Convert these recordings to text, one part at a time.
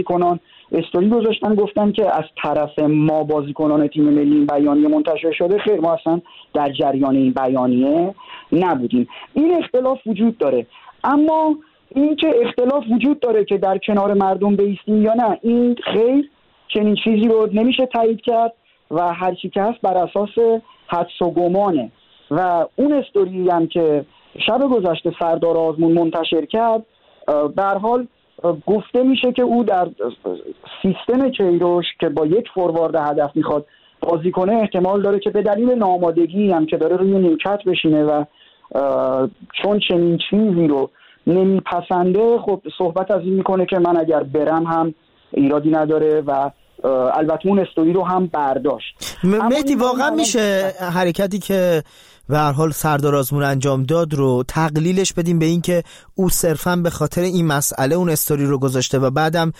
بازیکنان استوری گذاشتن گفتن که از طرف ما بازیکنان تیم ملی بیانیه منتشر شده. خیر، ما اصلا در جریان این بیانیه نبودیم. این اختلاف وجود داره، اما این که اختلاف وجود داره که در کنار مردم بایستیم یا نه، این خیر، چنین چیزی رو نمیشه تایید کرد و هر چی که هست بر اساس حدس و گمانه. و اون استوری هم که شب گذشته سردار آزمون منتشر کرد، به هر حال گفته میشه که او در سیستم کیروش که با یک فوروارد هدف میخواد بازی کنه احتمال داره که به دلیل ناآمادگی هم که داره روی نیمکت بشینه و چون چنین چیزی رو نمیپسنده، خب صحبت از این میکنه که من اگر برم هم ایرادی نداره و البته اون استوری رو هم برداشت. مهدی واقعا میشه حرکتی که به هر حال سردار آزمون انجام داد رو تقلیلش بدیم به این که او صرفاً به خاطر این مسئله اون استوری رو گذاشته و بعدم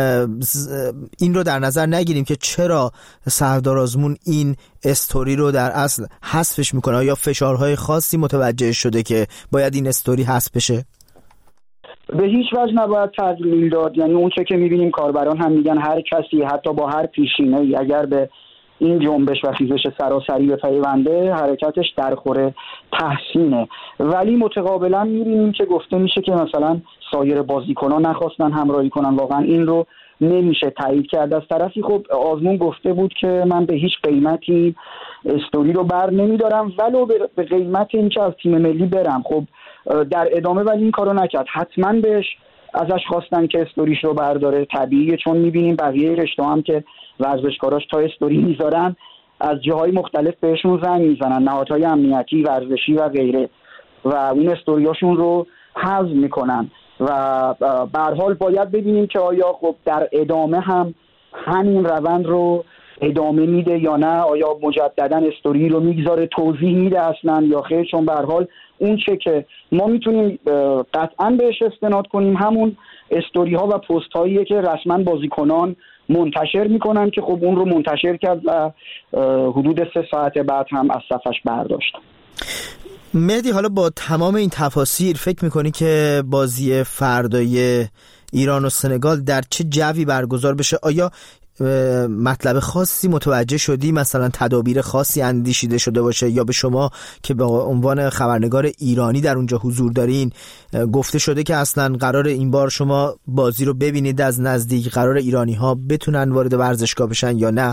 این رو در نظر نگیریم که چرا سردار آزمون این استوری رو در اصل حذفش میکنه؟ یا فشارهای خاصی متوجه شده که باید این استوری حذف بشه؟ به هیچ وجه نباید تقلیل داد. یعنی اون چه که میبینیم کاربران هم میگن هر کسی حتی با هر پیشینه‌ای اگر به این جنبش و خیزش سراسری به پیونده، حرکتش در خور تحسینه. ولی متقابلا میبینیم که گفته میشه که مثلا سایر بازیکنان نخواستن همراهی کنن. واقعا این رو نمیشه تایید کرد. از طرفی خب آزمون گفته بود که من به هیچ قیمتی استوری رو بر نمیدارم ولو به قیمت اینکه از تیم ملی برم. خب در ادامه ولی این کارو نکرد. حتما بهش ازش خواستن که استوریش رو برداره، طبیعیه، چون میبینیم بقیه رشته هم که ورزشکاراش تا استوری میذارن از جاهای مختلف بهشون زنگ میزنن، نهادهای امنیتی، ورزشی و غیره، و اون استوریاشون رو حذف میکنن. و به هر حال باید ببینیم که آیا خب در ادامه هم همین روند رو ادامه میده یا نه، آیا مجددا استوری رو میگذاره توضیح میده اصلا یا خیر. چون به هر حال اون چه که ما میتونیم قطعا بهش استناد کنیم همون استوری ها و پست هاییه که رسما بازیکنان منتشر میکنن که خب اون رو منتشر کرد و حدود 3 ساعت بعد هم از صفحش برداشت. مهدی، حالا با تمام این تفاصیل فکر میکنی که بازی فردای ایران و سنگال در چه جوی برگزار بشه؟ آیا مطلب خاصی متوجه شدی، مثلا تدابیر خاصی اندیشیده شده باشه، یا به شما که به عنوان خبرنگار ایرانی در اونجا حضور دارین گفته شده که اصلا قرار این بار شما بازی رو ببینید از نزدیک، قرار ایرانی ها بتونن وارد ورزشگاه بشن یا نه؟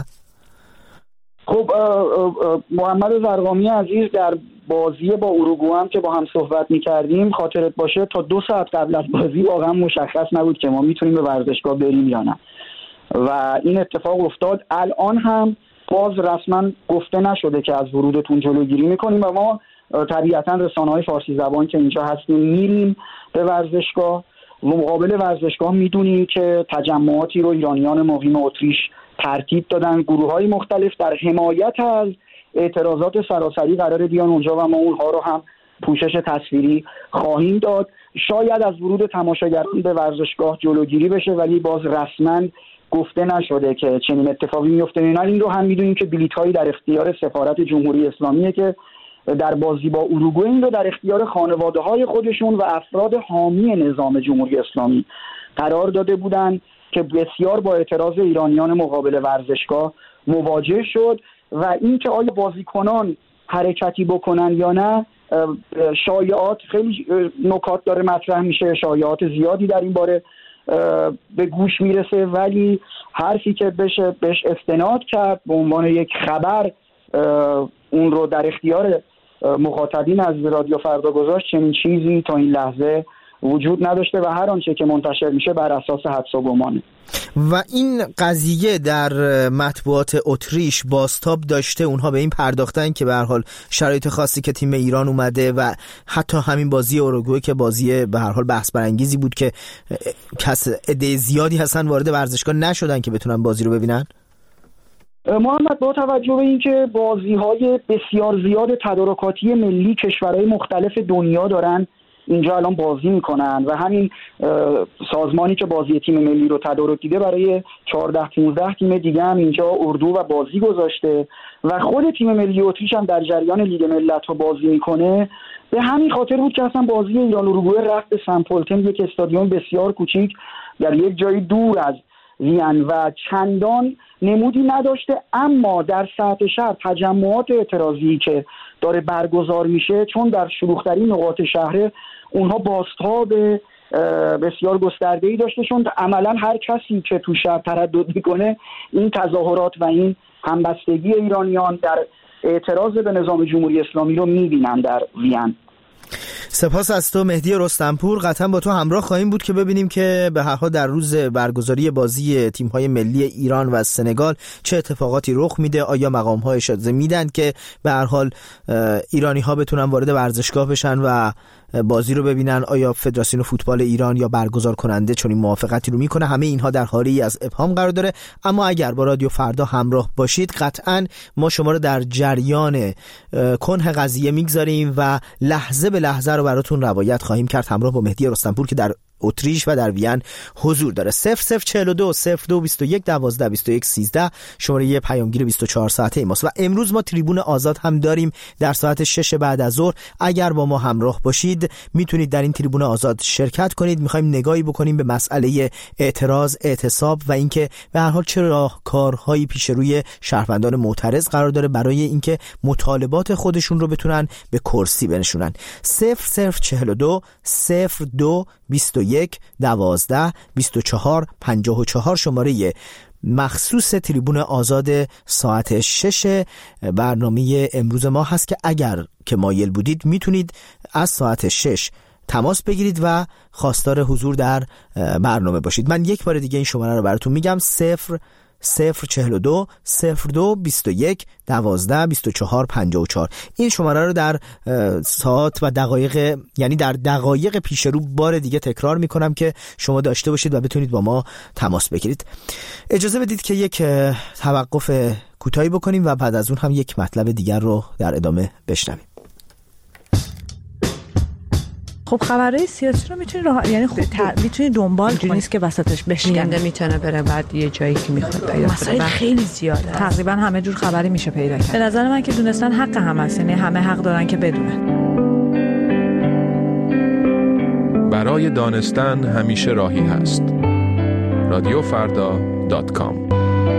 خب محمد زرقامی عزیز، در بازی با اروگوئه هم که با هم صحبت می‌کردیم خاطرت باشه تا 2 ساعت قبل از بازی واقعا مشخص نبود که ما میتونیم به ورزشگاه بریم یا نه و این اتفاق افتاد. الان هم باز رسما گفته نشده که از ورودتون جلوگیری میکنیم و ما طبیعتا رسانه‌های فارسی زبان که اینجا هستیم میریم به ورزشگاه. مقابل ورزشگاه میدونیم که تجمعاتی رو ایرانیان مقیم اتریش ترتیب دادن، گروه‌های مختلف در حمایت از اعتراضات سراسری قرار بیان اونجا و ما اونها رو هم پوشش تصویری خواهیم داد. شاید از ورود تماشاگران به ورزشگاه جلوگیری بشه ولی باز رسما گفته نشده که چنین اتفاقی میفته. این رو هم میدونیم که بلیط‌هایی در اختیار سفارت جمهوری اسلامیه که در بازی با اروگوئه این رو در اختیار خانواده‌های خودشون و افراد حامی نظام جمهوری اسلامی قرار داده بودند که بسیار با اعتراض ایرانیان مقابل ورزشگاه مواجه شد. و این که آیا بازیکنان حرکتی بکنن یا نه، شایعات، خیلی نکات داره مطرح میشه، شایعات زیادی در این باره به گوش میرسه، ولی حرفی که بشه بهش استناد کرد به عنوان یک خبر اون رو در اختیار مخاطبین از رادیو فردا گذاشت، چنین چیزی تا این لحظه وجود نداشته و هر آنچه که منتشر میشه بر اساس حدس و گمانه. و این قضیه در مطبوعات اتریش بازتاب داشته، اونها به این پرداختن که به هر حال شرایط خاصی که تیم ایران اومده و حتی همین بازی اروگوئه که بازی به هر حال بحث برانگیزی بود که عده زیادی هستن وارد ورزشگاه نشدن که بتونن بازی رو ببینن. محمد، با توجه به اینکه بازی‌های بسیار زیاد تدارکاتی ملی کشورهای مختلف دنیا دارن اینجا الان بازی میکنن و همین سازمانی که بازی تیم ملی رو تدارک دیده برای 14-15 تیم دیگه هم اینجا اردو و بازی گذاشته و خود تیم ملی اتریش هم در جریان لیگ ملت‌ها بازی میکنه. به همین خاطر بود که اصلا بازی ایران اروگوئه رفت به سن پولتن، یک استادیوم بسیار کوچیک در یک جای دور از وین و چندان نمودی نداشته، اما در سطح شهر تجمعات اعتراضی که داره برگزار میشه، چون در شلوغ‌ترین نقاط شهر اونها بازتاب بسیار گسترده‌ای داشته، چون عملا هر کسی که تو شهر تردد میکنه این تظاهرات و این همبستگی ایرانیان در اعتراض به نظام جمهوری اسلامی رو میبینن در وین. سپاس از تو مهدی رستمپور. قطعا با تو همراه خواهیم بود که ببینیم که به هر حال در روز برگزاری بازی تیم‌های ملی ایران و سنگال چه اتفاقاتی رخ میده. آیا مقام‌ها اجازه میدن که به هر حال ایرانی‌ها بتونن وارد ورزشگاه بشن و بازی رو ببینن؟ آیا فدراسیون فوتبال ایران یا برگزار کننده چون این موافقتی رو میکنه؟ همه اینها در حالی از ابهام قرار داره. اما اگر با رادیو فردا همراه باشید قطعا ما شما رو در جریان کنه قضیه میگذاریم و لحظه به لحظه رو براتون روایت خواهیم کرد همراه با مهدی رستمپور که در اتریش و در وین حضور داره. 0042 0221 12 21 13 شماره یه پیامگیر 24 ساعته ماست. و امروز ما تریبون آزاد هم داریم در ساعت 6 بعد از ظهر. اگر با ما همراه باشید میتونید در این تریبون آزاد شرکت کنید. میخوایم نگاهی بکنیم به مسئله اعتراض، اعتصاب و اینکه به هر حال چه راهکارهایی پیش روی شهروندان معترض قرار داره برای اینکه مطالبات خودشون رو بتونن به کرسی بنشونن. 0042 02 21 12 24 54 شماره مخصوص تریبون آزاد ساعت 6 برنامه امروز ما هست که اگر که مایل بودید میتونید از ساعت 6 تماس بگیرید و خواستار حضور در برنامه باشید. من یک بار دیگه این شماره رو براتون میگم: 042 02 21 12 24 54. این شماره رو در ساعت و دقایق، یعنی در دقایق پیش رو بار دیگه تکرار میکنم که شما داشته باشید و بتونید با ما تماس بگیرید. اجازه بدید که یک توقف کوتاهی بکنیم و بعد از اون هم یک مطلب دیگر رو در ادامه بشنویم. خب خبرهای سیاسی رو میتونی یعنی میتونی دنبال کنی، نیست که وسطش بشکنه. میتونه بره بعد یه جایی که میخواد پیدا مسائل خیلی زیاده، تقریبا همه جور خبری میشه پیدا کرد. به نظر من که دونستن حق هم هست، یعنی همه حق دارن که بدونن. برای دانستن همیشه راهی هست. رادیوفردا.com.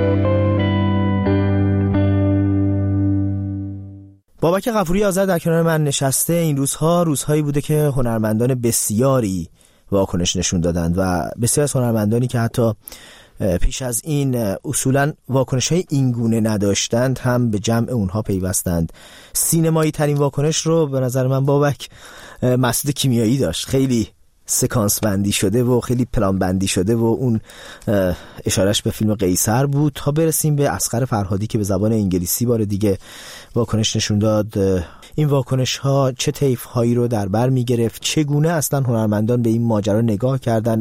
بابک غفوری آزاد در کنار من نشسته. این روزهایی بوده که هنرمندان بسیاری واکنش نشون دادند و بسیار از هنرمندانی که حتی پیش از این اصولاً واکنش‌های اینگونه نداشتند هم به جمع اونها پیوستند. سینمایی ترین واکنش رو به نظر من بابک مسعود کیمیایی داشت. خیلی سکانس بندی شده و خیلی پلان بندی شده و اون اشارش به فیلم قیصر بود تا برسیم به اصغر فرهادی که به زبان انگلیسی بار دیگه واکنش نشون داد. این واکنش ها چه طیف هایی رو در بر می گرفت؟ چگونه اصلا هنرمندان به این ماجرا نگاه کردن؟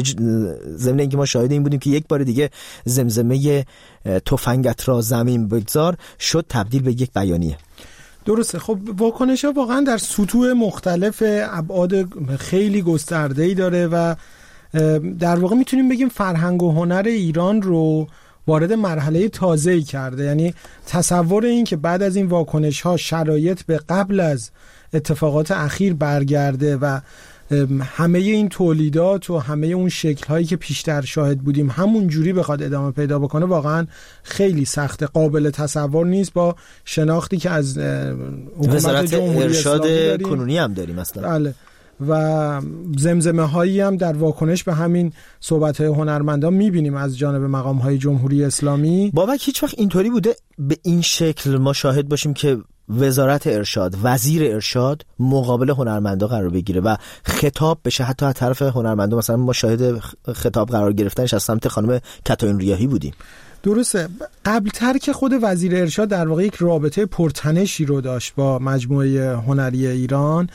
ضمن اینکه ما شاهد این بودیم که یک بار دیگه زمزمه تفنگت را زمین بگذار شد تبدیل به یک بیانیه. درسته. خب واکنش‌ها واقعا در سطوح مختلف ابعاد خیلی گسترده‌ای داره و در واقع میتونیم بگیم فرهنگ و هنر ایران رو وارد مرحله تازه‌ای کرده. یعنی تصور این که بعد از این واکنش‌ها شرایط به قبل از اتفاقات اخیر برگرده و همه این تولیدات و همه اون شکل‌هایی که پیشتر شاهد بودیم همون جوری بخواد ادامه پیدا بکنه واقعا خیلی سخته، قابل تصور نیست با شناختی که از وزارت ارشاد کنونی هم داریم اصلا. بله. و زمزمه هایی هم در واکنش به همین صحبت های هنرمندان میبینیم از جانب مقام های جمهوری اسلامی. بابک هیچ وقت اینطوری بوده به این شکل ما شاهد باشیم که وزارت ارشاد، وزیر ارشاد مقابل هنرمندا قرار بگیره و خطاب بشه حتی از طرف هنرمندا؟ مثلا ما شاهد خطاب قرار گرفتنش از سمت خانم کاترین ریاحی بودیم. درسته. قبلتر که خود وزیر ارشاد در واقع یک رابطه پرتنشی رو داشت با مجموعه هنری ایران،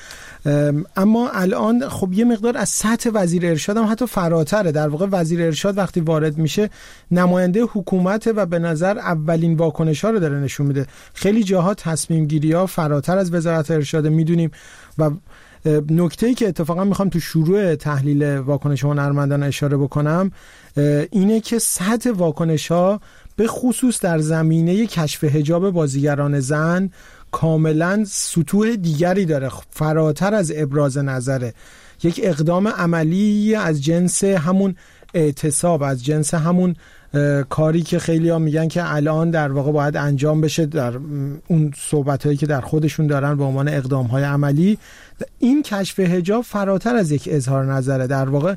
اما الان خب یه مقدار از سطح وزیر ارشاد هم حتی فراتره. در واقع وزیر ارشاد وقتی وارد میشه نماینده حکومت و به نظر اولین واکنش ها رو داره نشون میده. خیلی جاها تصمیم گیری ها فراتر از وزارت ارشاد میدونیم و نکته‌ای که اتفاقا میخوام تو شروع تحلیل واکنش هنرمندان اشاره بکنم اینه که سطح واکنش‌ها به خصوص در زمینه کشف حجاب بازیگران زن کاملا سطوح دیگری داره، فراتر از ابراز نظره. یک اقدام عملی از جنس همون اعتصاب از جنس همون کاری که خیلی ها میگن که الان در واقع باید انجام بشه در اون صحبتایی که در خودشون دارن به عنوان اقدامهای عملی، این کشف حجاب فراتر از یک اظهار نظره. در واقع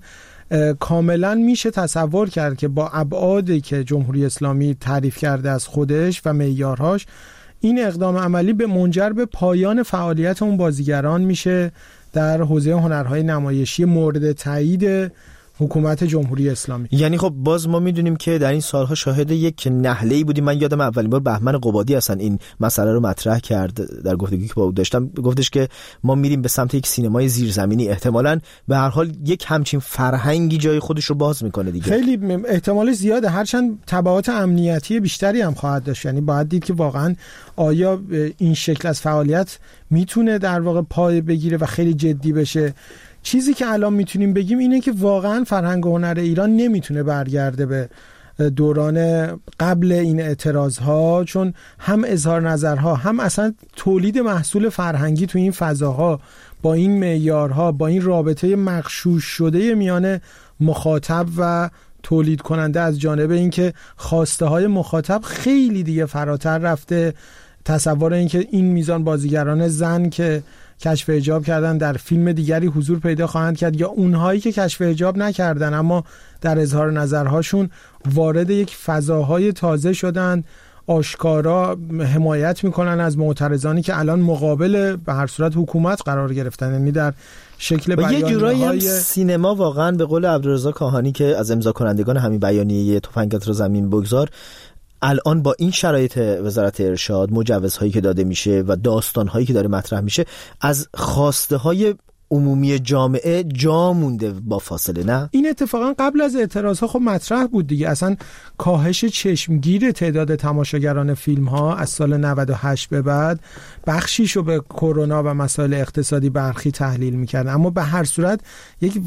کاملا میشه تصور کرد که با ابعادی که جمهوری اسلامی تعریف کرده از خودش و معیارهاش، این اقدام عملی به منجر به پایان فعالیت اون بازیگران میشه در حوزه هنرهای نمایشی مورد تایید حکومت جمهوری اسلامی. یعنی خب باز ما میدونیم که در این سالها شاهد یک نهله‌ای بودیم. من یادم اولین بار بهمن قبادی اصلا این مسئله رو مطرح کرد در گفتگویی که با او داشتم، گفتش که ما میریم به سمت یک سینمای زیرزمینی، احتمالاً به هر حال یک همچین فرهنگی جای خودش رو باز میکنه دیگه. خیلی احتمال زیاده، هرچند تبعات امنیتی بیشتری هم خواهد داشت. یعنی باید دید که واقعاً آیا این شکل از فعالیت میتونه در واقع پای بگیره و خیلی جدی بشه. چیزی که الان میتونیم بگیم اینه که واقعا فرهنگ و هنر ایران نمیتونه برگرده به دوران قبل این اعتراضها، چون هم اظهار نظرها هم اصلا تولید محصول فرهنگی تو این فضاها با این معیارها، با این رابطه مغشوش شده میان مخاطب و تولید کننده از جانب اینکه خواسته های مخاطب خیلی دیگه فراتر رفته. تصور اینکه این میزان بازیگران زن که کشف حجاب کردن در فیلم دیگری حضور پیدا خواهند کرد، یا اونهایی که کشف حجاب نکردن اما در اظهار نظرهاشون وارد یک فضاهای تازه شدن، آشکارا حمایت میکنن از معترضانی که الان مقابل به هر صورت حکومت قرار گرفتن. یعنی در شکل بیانیه‌های یه جورایی هم سینما واقعا به قول عبدالرضا کاهانی که از امضا کنندگان همین بیانیه تفنگت رو زمین بگذار، الان با این شرایط وزارت ارشاد، مجوزهایی که داده میشه و داستانهایی که داره مطرح میشه، از خواسته های عمومی جامعه جا مونده با فاصله. نه این اتفاقا قبل از اعتراضها خب مطرح بود دیگه. اصلا کاهش چشمگیر تعداد تماشاگران فیلم ها از سال 98 به بعد بخشیشو به کرونا و مسائل اقتصادی برخی تحلیل میکردن، اما به هر صورت یک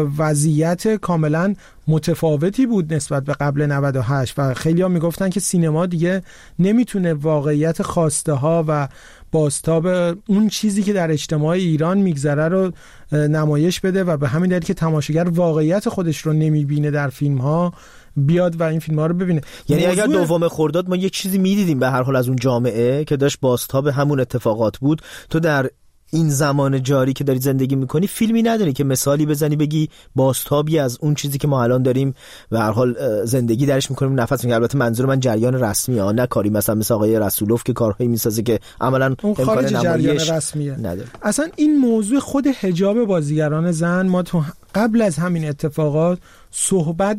وضعیت کاملا متفاوتی بود نسبت به قبل 98 و خیلی ها میگفتن که سینما دیگه نمیتونه واقعیت خواسته ها و بازتاب اون چیزی که در اجتماع ایران میگذره رو نمایش بده و به همین دلیل که تماشاگر واقعیت خودش رو نمیبینه در فیلم ها بیاد و این فیلم ها رو ببینه. یعنی اگر دوم خرداد ما یک چیزی میدیدیم به هر حال از اون جامعه که داشت بازتاب همون اتفاقات بود، تو در این زمان جاری که داری زندگی میکنی فیلمی نداری که مثالی بزنی بگی بازتابی از اون چیزی که ما الان داریم و هر حال زندگی درش میکنیم، نفس میکنیم. البته منظور من جریان رسمی ها، نه کاری مثل آقای رسولوف که کارهایی میسازه که عملاً امکان نمایش نداره. اصلا این موضوع خود حجاب بازیگران زن، ما تو قبل از همین اتفاقات صحبت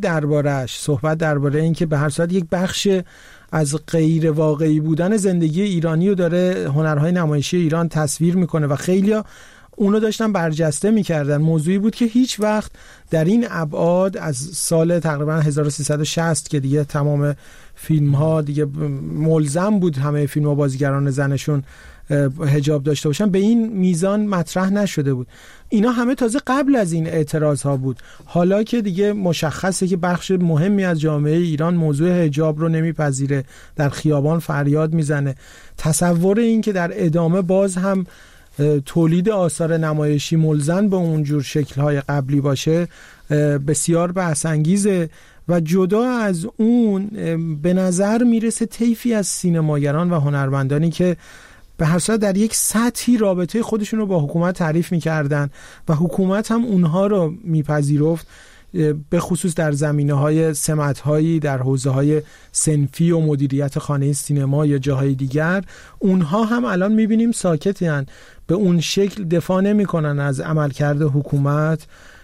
درباره این که به هر صورت یک بخش از غیر واقعی بودن زندگی ایرانی رو داره هنرهای نمایشی ایران تصویر میکنه و خیلی‌ها اونو داشتن برجسته میکردن. موضوعی بود که هیچ وقت در این ابعاد از سال تقریبا 1360 که دیگه تمام فیلم ها دیگه ملزم بود همه فیلم ها بازیگران زنشون حجاب داشته باشن، به این میزان مطرح نشده بود. اینا همه تازه قبل از این اعتراض ها بود. حالا که دیگه مشخصه که بخش مهمی از جامعه ایران موضوع حجاب رو نمیپذیره، در خیابان فریاد میزنه، تصور این که در ادامه باز هم تولید آثار نمایشی ملزم به اونجور شکل‌های قبلی باشه بسیار بحث انگیزه. و جدا از اون به نظر میرسه طیفی از سینماگران و هنرمندانی که به هر صورت در یک سطحی رابطه خودشون رو با حکومت تعریف میکردن و حکومت هم اونها رو میپذیرفت، به خصوص در زمینه‌های سمت‌هایی در حوزه‌های صنفی و مدیریت خانه سینما یا جاهای دیگر، اونها هم الان می‌بینیم ساکتن، به اون شکل دفاع نمی‌کنن از عملکرد حکومت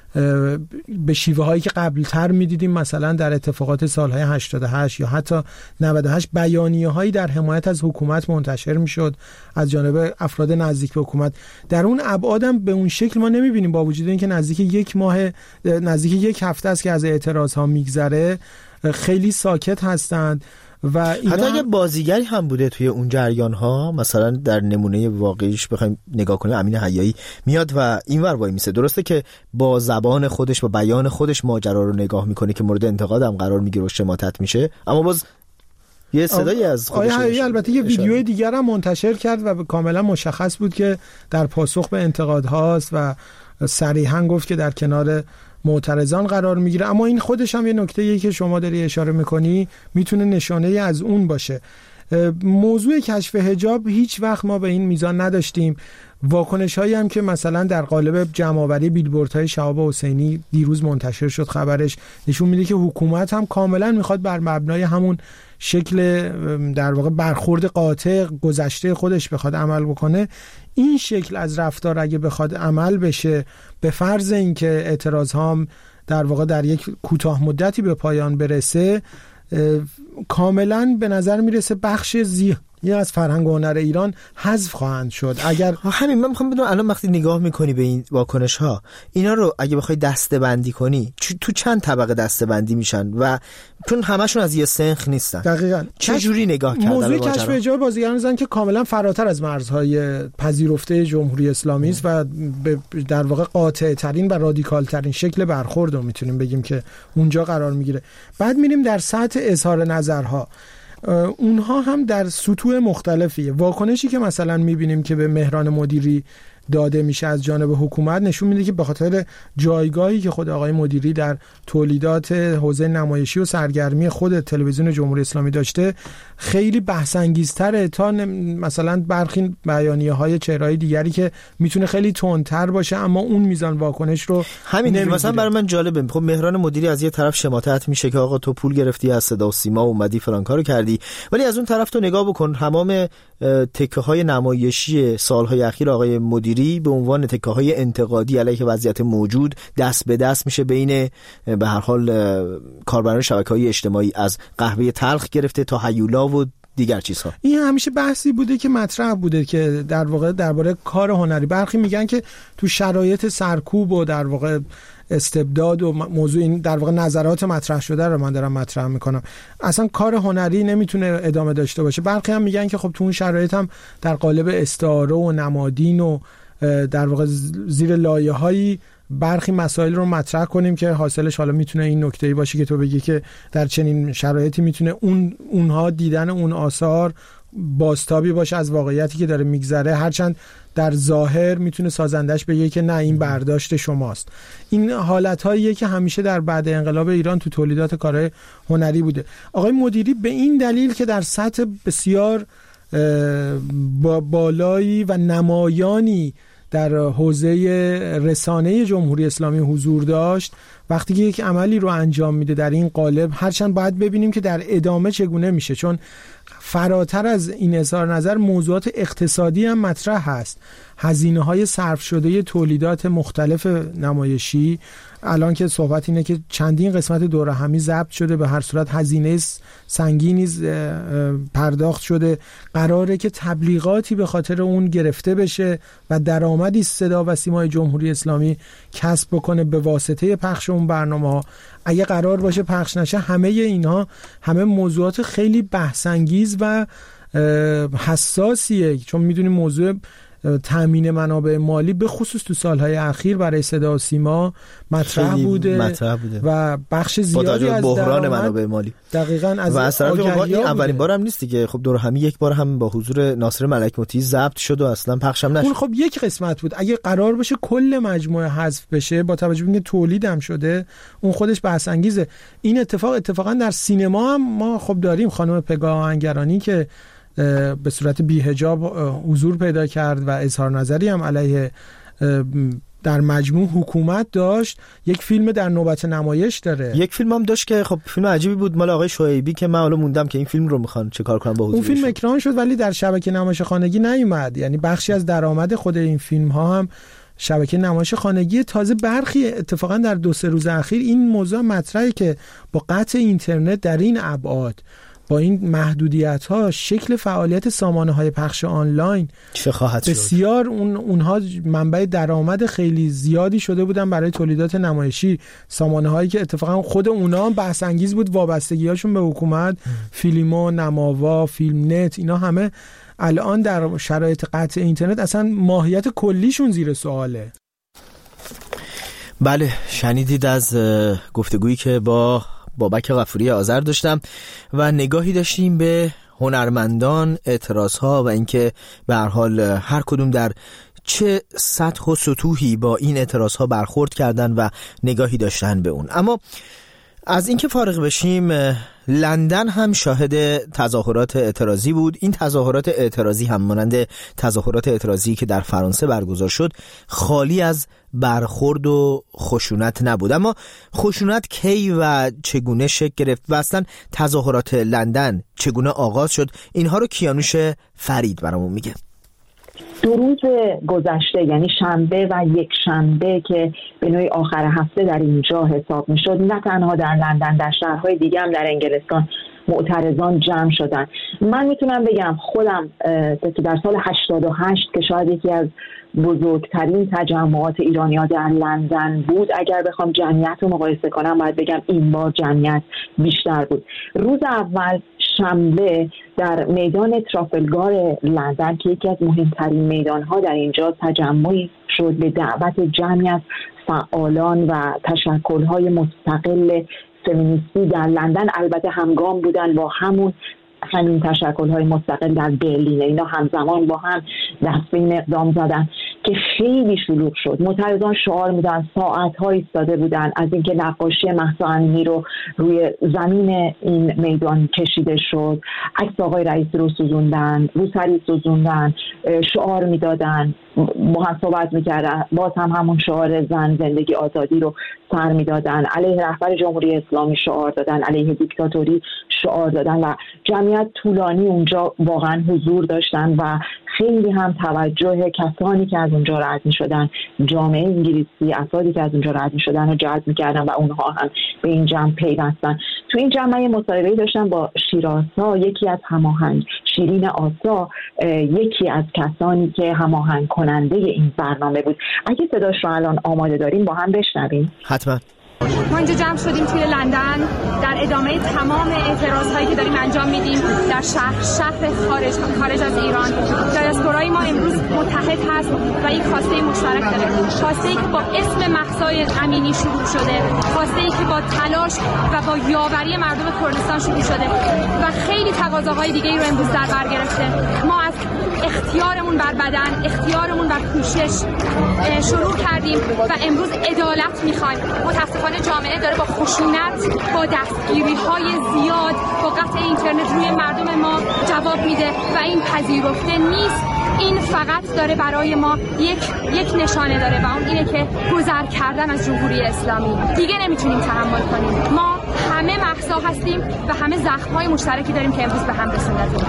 به شیوه هایی که قبلتر میدیدیم مثلا در اتفاقات سالهای 88 یا حتی 98 بیانیه هایی در حمایت از حکومت منتشر میشد از جانب افراد نزدیک به حکومت. در اون ابعادم به اون شکل ما نمیبینیم، با وجود اینکه نزدیک یک هفته است که از اعتراض ها میگذره، خیلی ساکت هستند. و حتی اگه بازیگری هم بوده توی اون جریان ها، مثلا در نمونه واقعیش بخوایم نگاه کنیم، امین حیایی میاد و اینور وای میسه، درسته که با زبان خودش با بیان خودش ماجرا رو نگاه میکنه که مورد انتقاد هم قرار میگیره و شماتت میشه، اما باز یه صدایی از خودش البته یه ویدیوی دیگر هم منتشر کرد و کاملا مشخص بود که در پاسخ به انتقادهاست و صریحا گفت که در کنار معترضان قرار میگیره. اما این خودش هم یه نکته‌ایه که شما داری اشاره میکنی، میتونه نشانه از اون باشه. موضوع کشف حجاب هیچ وقت ما به این میزان نداشتیم. واکنش هایی هم که مثلا در قالب جمع‌آوری بیلبوردهای شهاب حسینی دیروز منتشر شد خبرش، نشون میده که حکومت هم کاملا میخواد بر مبنای همون شکل در واقع برخورد قاطع گذشته خودش بخواد عمل بکنه. این شکل از رفتار اگه بخواد عمل بشه، به فرض اینکه اعتراض هم در واقع در یک کوتاه مدتی به پایان برسه، کاملا به نظر میرسه بخش یا از فرهنگ و هنر ایران حذف خواهند شد. اگر همین من میخوام بدونم الان وقتی نگاه میکنی به این واکنش ها، اینا رو اگه بخوای دسته بندی کنی تو چند طبقه دسته بندی میشن؟ و چون همشون از یه سنخ نیستن، دقیقاً چه جوری نگاه کردن موضوع کشف حجاب بازیگران زن که کاملا فراتر از مرزهای پذیرفته جمهوری اسلامی است و در واقع قاطع ترین و رادیکال ترین شکل برخورد رو میتونیم بگیم که اونجا قرار میگیره. بعد میریم در سطح اظهار نظرها، اونها هم در سطوح مختلفیه. واکنشی که مثلا میبینیم که به مهران مدیری داده میشه از جانب حکومت نشون میده که به خاطر جایگاهی که خود آقای مدیری در تولیدات حوزه نمایشی و سرگرمی خود تلویزیون جمهوری اسلامی داشته، خیلی بحث انگیزتره تا مثلا برخی بیانیه‌های چهره‌های دیگری که میتونه خیلی تندتر باشه اما اون میزان واکنش رو همین. مثلا برای من جالبه، خب مهران مدیری از یه طرف شماتت میشه که آقا تو پول گرفتی از صدا و سیما و اومدی فلان کارو کردی، ولی از اون طرف تو نگاه بکن تمام تکه‌های نمایشی سال‌های اخیر آقای مدیری به عنوان تکه‌های انتقادی علیه وضعیت موجود دست به دست میشه بین به هر حال کاربران شبکه‌های اجتماعی، از قهوه تلخ گرفته تا هیولا و دیگر چیزها. این همیشه بحثی بوده که مطرح بوده که در واقع درباره کار هنری، برخی میگن که تو شرایط سرکوب و در واقع استبداد و موضوع این در واقع نظرات مطرح شده رو من دارم مطرح میکنم، اصلا کار هنری نمیتونه ادامه داشته باشه. برخی هم میگن که خب تو اون شرایط هم در قالب استعاره و نمادین و در واقع زیر لایه‌هایی برخی مسائل رو مطرح کنیم که حاصلش حالا میتونه این نکته‌ای باشه که تو بگی که در چنین شرایطی میتونه اونها دیدن اون آثار بازتابی باشه از واقعیتی که داره میگذره، هرچند در ظاهر میتونه سازندش بگه که نه این برداشت شماست. این حالت‌هاییه که همیشه در بعد انقلاب ایران تو تولیدات کارهای هنری بوده. آقای مدیری به این دلیل که در سطح بسیار بالایی و نمایانی در حوزه رسانه جمهوری اسلامی حضور داشت، وقتی که یک عملی رو انجام میده در این قالب، هرچند باید ببینیم که در ادامه چگونه میشه، چون فراتر از این اظهار نظر موضوعات اقتصادی هم مطرح هست. هزینه‌های صرف شده تولیدات مختلف نمایشی، الان که صحبت اینه که چندین قسمت دوره همی ضبط شده، به هر صورت هزینه سنگینی پرداخت شده، قراره که تبلیغاتی به خاطر اون گرفته بشه و درآمدی صدا و سیمای جمهوری اسلامی کسب بکنه به واسطه پخش اون برنامه‌ها. اگه قرار باشه پخش نشه، همه اینها همه موضوعات خیلی بحث انگیز و حساسیه، چون میدونیم موضوع تامین منابع مالی به خصوص تو سالهای اخیر برای صدا و سیما مطرح بوده و بخش زیادی از بحران منابع مالی دقیقاً از این اولین بار هم نیست دیگه. خب دور همی یک بار هم با حضور ناصر ملک مطیع ضبط شد و اصلا پخش هم نشد. اون خب یک قسمت بود. اگه قرار باشه کل مجموعه حذف بشه با توجه به اینکه تولید هم شده، اون خودش بحث انگیزه. این اتفاقا در سینما هم ما خب داریم خانم پگاه آهنگرانی که به صورت بی‌حجاب حضور پیدا کرد و اظهار نظری هم علیه در مجموع حکومت داشت. یک فیلم در نوبت نمایش داره، یک فیلم هم داشت که خب فیلم عجیبی بود مال آقای شعیبی که من حالا موندم که این فیلم رو میخوان چه کار کنن با حضورش. اون فیلم اکران شد ولی در شبکه نمایش خانگی نیومد، یعنی بخشی از درآمد خود این فیلم ها هم شبکه نمایش خانگی. تازه برخی اتفاقا در 2-3 روز اخیر این موضوع مطرحه که با قطع اینترنت در این ابعاد، با این محدودیت‌ها، شکل فعالیت سامانه‌های پخش آنلاین چه خواهد شد؟ بسیار اونها منبع درآمد خیلی زیادی شده بودن برای تولیدات نمایشی، سامانه‌هایی که اتفاقا خود اونها هم بحث انگیز بود وابستگی‌هاشون به حکومت، فیلمو، نماوا، فیلم نت، اینا همه الان در شرایط قطع اینترنت اصلا ماهیت کلیشون زیر سواله. بله، شنیدید از گفتگویی که با بابک غفوری آذر داشتم و نگاهی داشتیم به هنرمندان، اعتراضها و اینکه به هر حال هر کدوم در چه سطح و سطوحی با این اعتراضها برخورد کردن و نگاهی داشتن به اون. اما از اینکه فارغ بشیم، لندن هم شاهد تظاهرات اعتراضی بود. این تظاهرات اعتراضی هم مانند تظاهرات اعتراضی که در فرانسه برگزار شد خالی از برخورد و خشونت نبود. اما خشونت کی و چگونه شکل گرفت و اصلا تظاهرات لندن چگونه آغاز شد، اینها رو کیانوش فرید برامون میگه. 2 روز گذشته، یعنی شنبه و یک شنبه که به نوعی آخر هفته در اینجا حساب میشد، نه تنها در لندن، در شهرهای دیگه هم در انگلستان معترضان جمع شدن. من میتونم بگم خودم که در سال 88 که شاید یکی از بزرگترین تجمعات ایرانی‌ها در لندن بود، اگر بخوام جمعیت رو مقایسه کنم باید بگم این بار جمعیت بیشتر بود. روز اول شنبه در میدان ترافلگار لندن که یکی از مهمترین میدان‌ها در اینجا، تجمعی شد به دعوت جمعی از فعالان و تشکل‌های مستقل فمینیستی در لندن. البته همگام بودن با همین تشکل‌های مستقل در برلین. اینا همزمان با هم دست به این اقدام زدن که خیلی شلوغ شد. معترضان شعار میدن، ساعت‌ها ایستاده بودن، از اینکه نقاشی مهسا امینی رو روی زمین این میدان کشیده شد، عکس آقای رئیسی رو سوزوندن، روسری سوزوندن، شعار میدادن، با هم صحبت میکردن، باز هم همون شعار زن زندگی آزادی رو سر میدادن، علیه رهبر جمهوری اسلامی شعار دادن، علیه دیکتاتوری شعار دادن و جمعیت طولانی اونجا واقعا حضور داشتن و خیلی هم توجه کسانی که از اونجا رد میشدن، جامعه انگلیسی، افرادی که از اونجا رد میشدن رو جلب میکردن و اونها هم به این جمع پیوستن. تو این جمع مصاحبه‌ای داشتم با شیرآسا، یکی از هماهنگ، شیرین آسا، یکی از کسانی که هماهنگ کننده این برنامه بود. اگه صداش رو الان آماده داریم با هم بشنویم. حتما. ما اینجا جمع شدیم توی لندن در ادامه تمام اعتراض‌هایی که داریم انجام میدیم در شهر خارج از ایران. دیاسپورای ما امروز متحد هست و یک خواسته مشترک داره، خواسته ای که با اسم مهسا امینی شروع شده، خواسته ای که با تلاش و با یاوری مردم کردستان شروع شده و خیلی تقاضاهای دیگه ای رو امروز در بر گرفته. ما از اختیارمون بر بدن، اختیارمون بر کوشش شروع کردیم و امروز عدالت میخوایم. متاسفانه جامعه داره با خشونت، با دستگیری‌های زیاد، با قطع اینترنت روی مردم ما جواب میده و این پذیرفته نیست. این فقط داره برای ما یک نشانه داره و اون اینه که گذر کردن از جمهوری اسلامی. دیگه نمیتونیم تحمل کنیم. ما همه مهسا هستیم و همه زخم‌های مشترکی داریم که امروز به هم رسوندیم.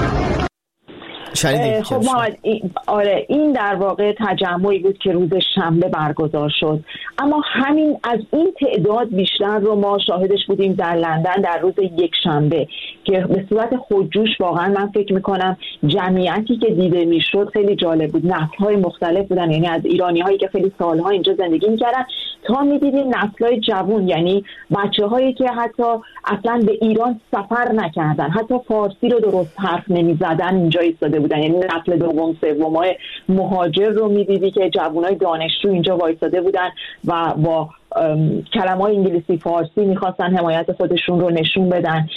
خب آره، این در واقع تجمعی بود که روز شنبه برگزار شد، اما همین از این تعداد بیشتر رو ما شاهدش بودیم در لندن در روز یک شنبه که به صورت خودجوش واقعا من فکر میکنم جمعیتی که دیده میشد خیلی جالب بود. نسل‌های مختلف بودن، یعنی از ایرانی‌هایی که خیلی سالها اینجا زندگی میکردن تا میدیدیم نسل‌های جوان، یعنی بچه‌هایی که حتی اصلا به ایران سفر نکردن، حتی فارسی رو درست حرف نمیزدن اینجا ایستاده بودن. یعنی نسل دوم سومای مهاجر رو میدیدی که جوانای دانشجو اینجا وایساده بودن و با کلمه‌های انگلیسی فارسی میخواستن حمایت خودشون رو نشون بدن.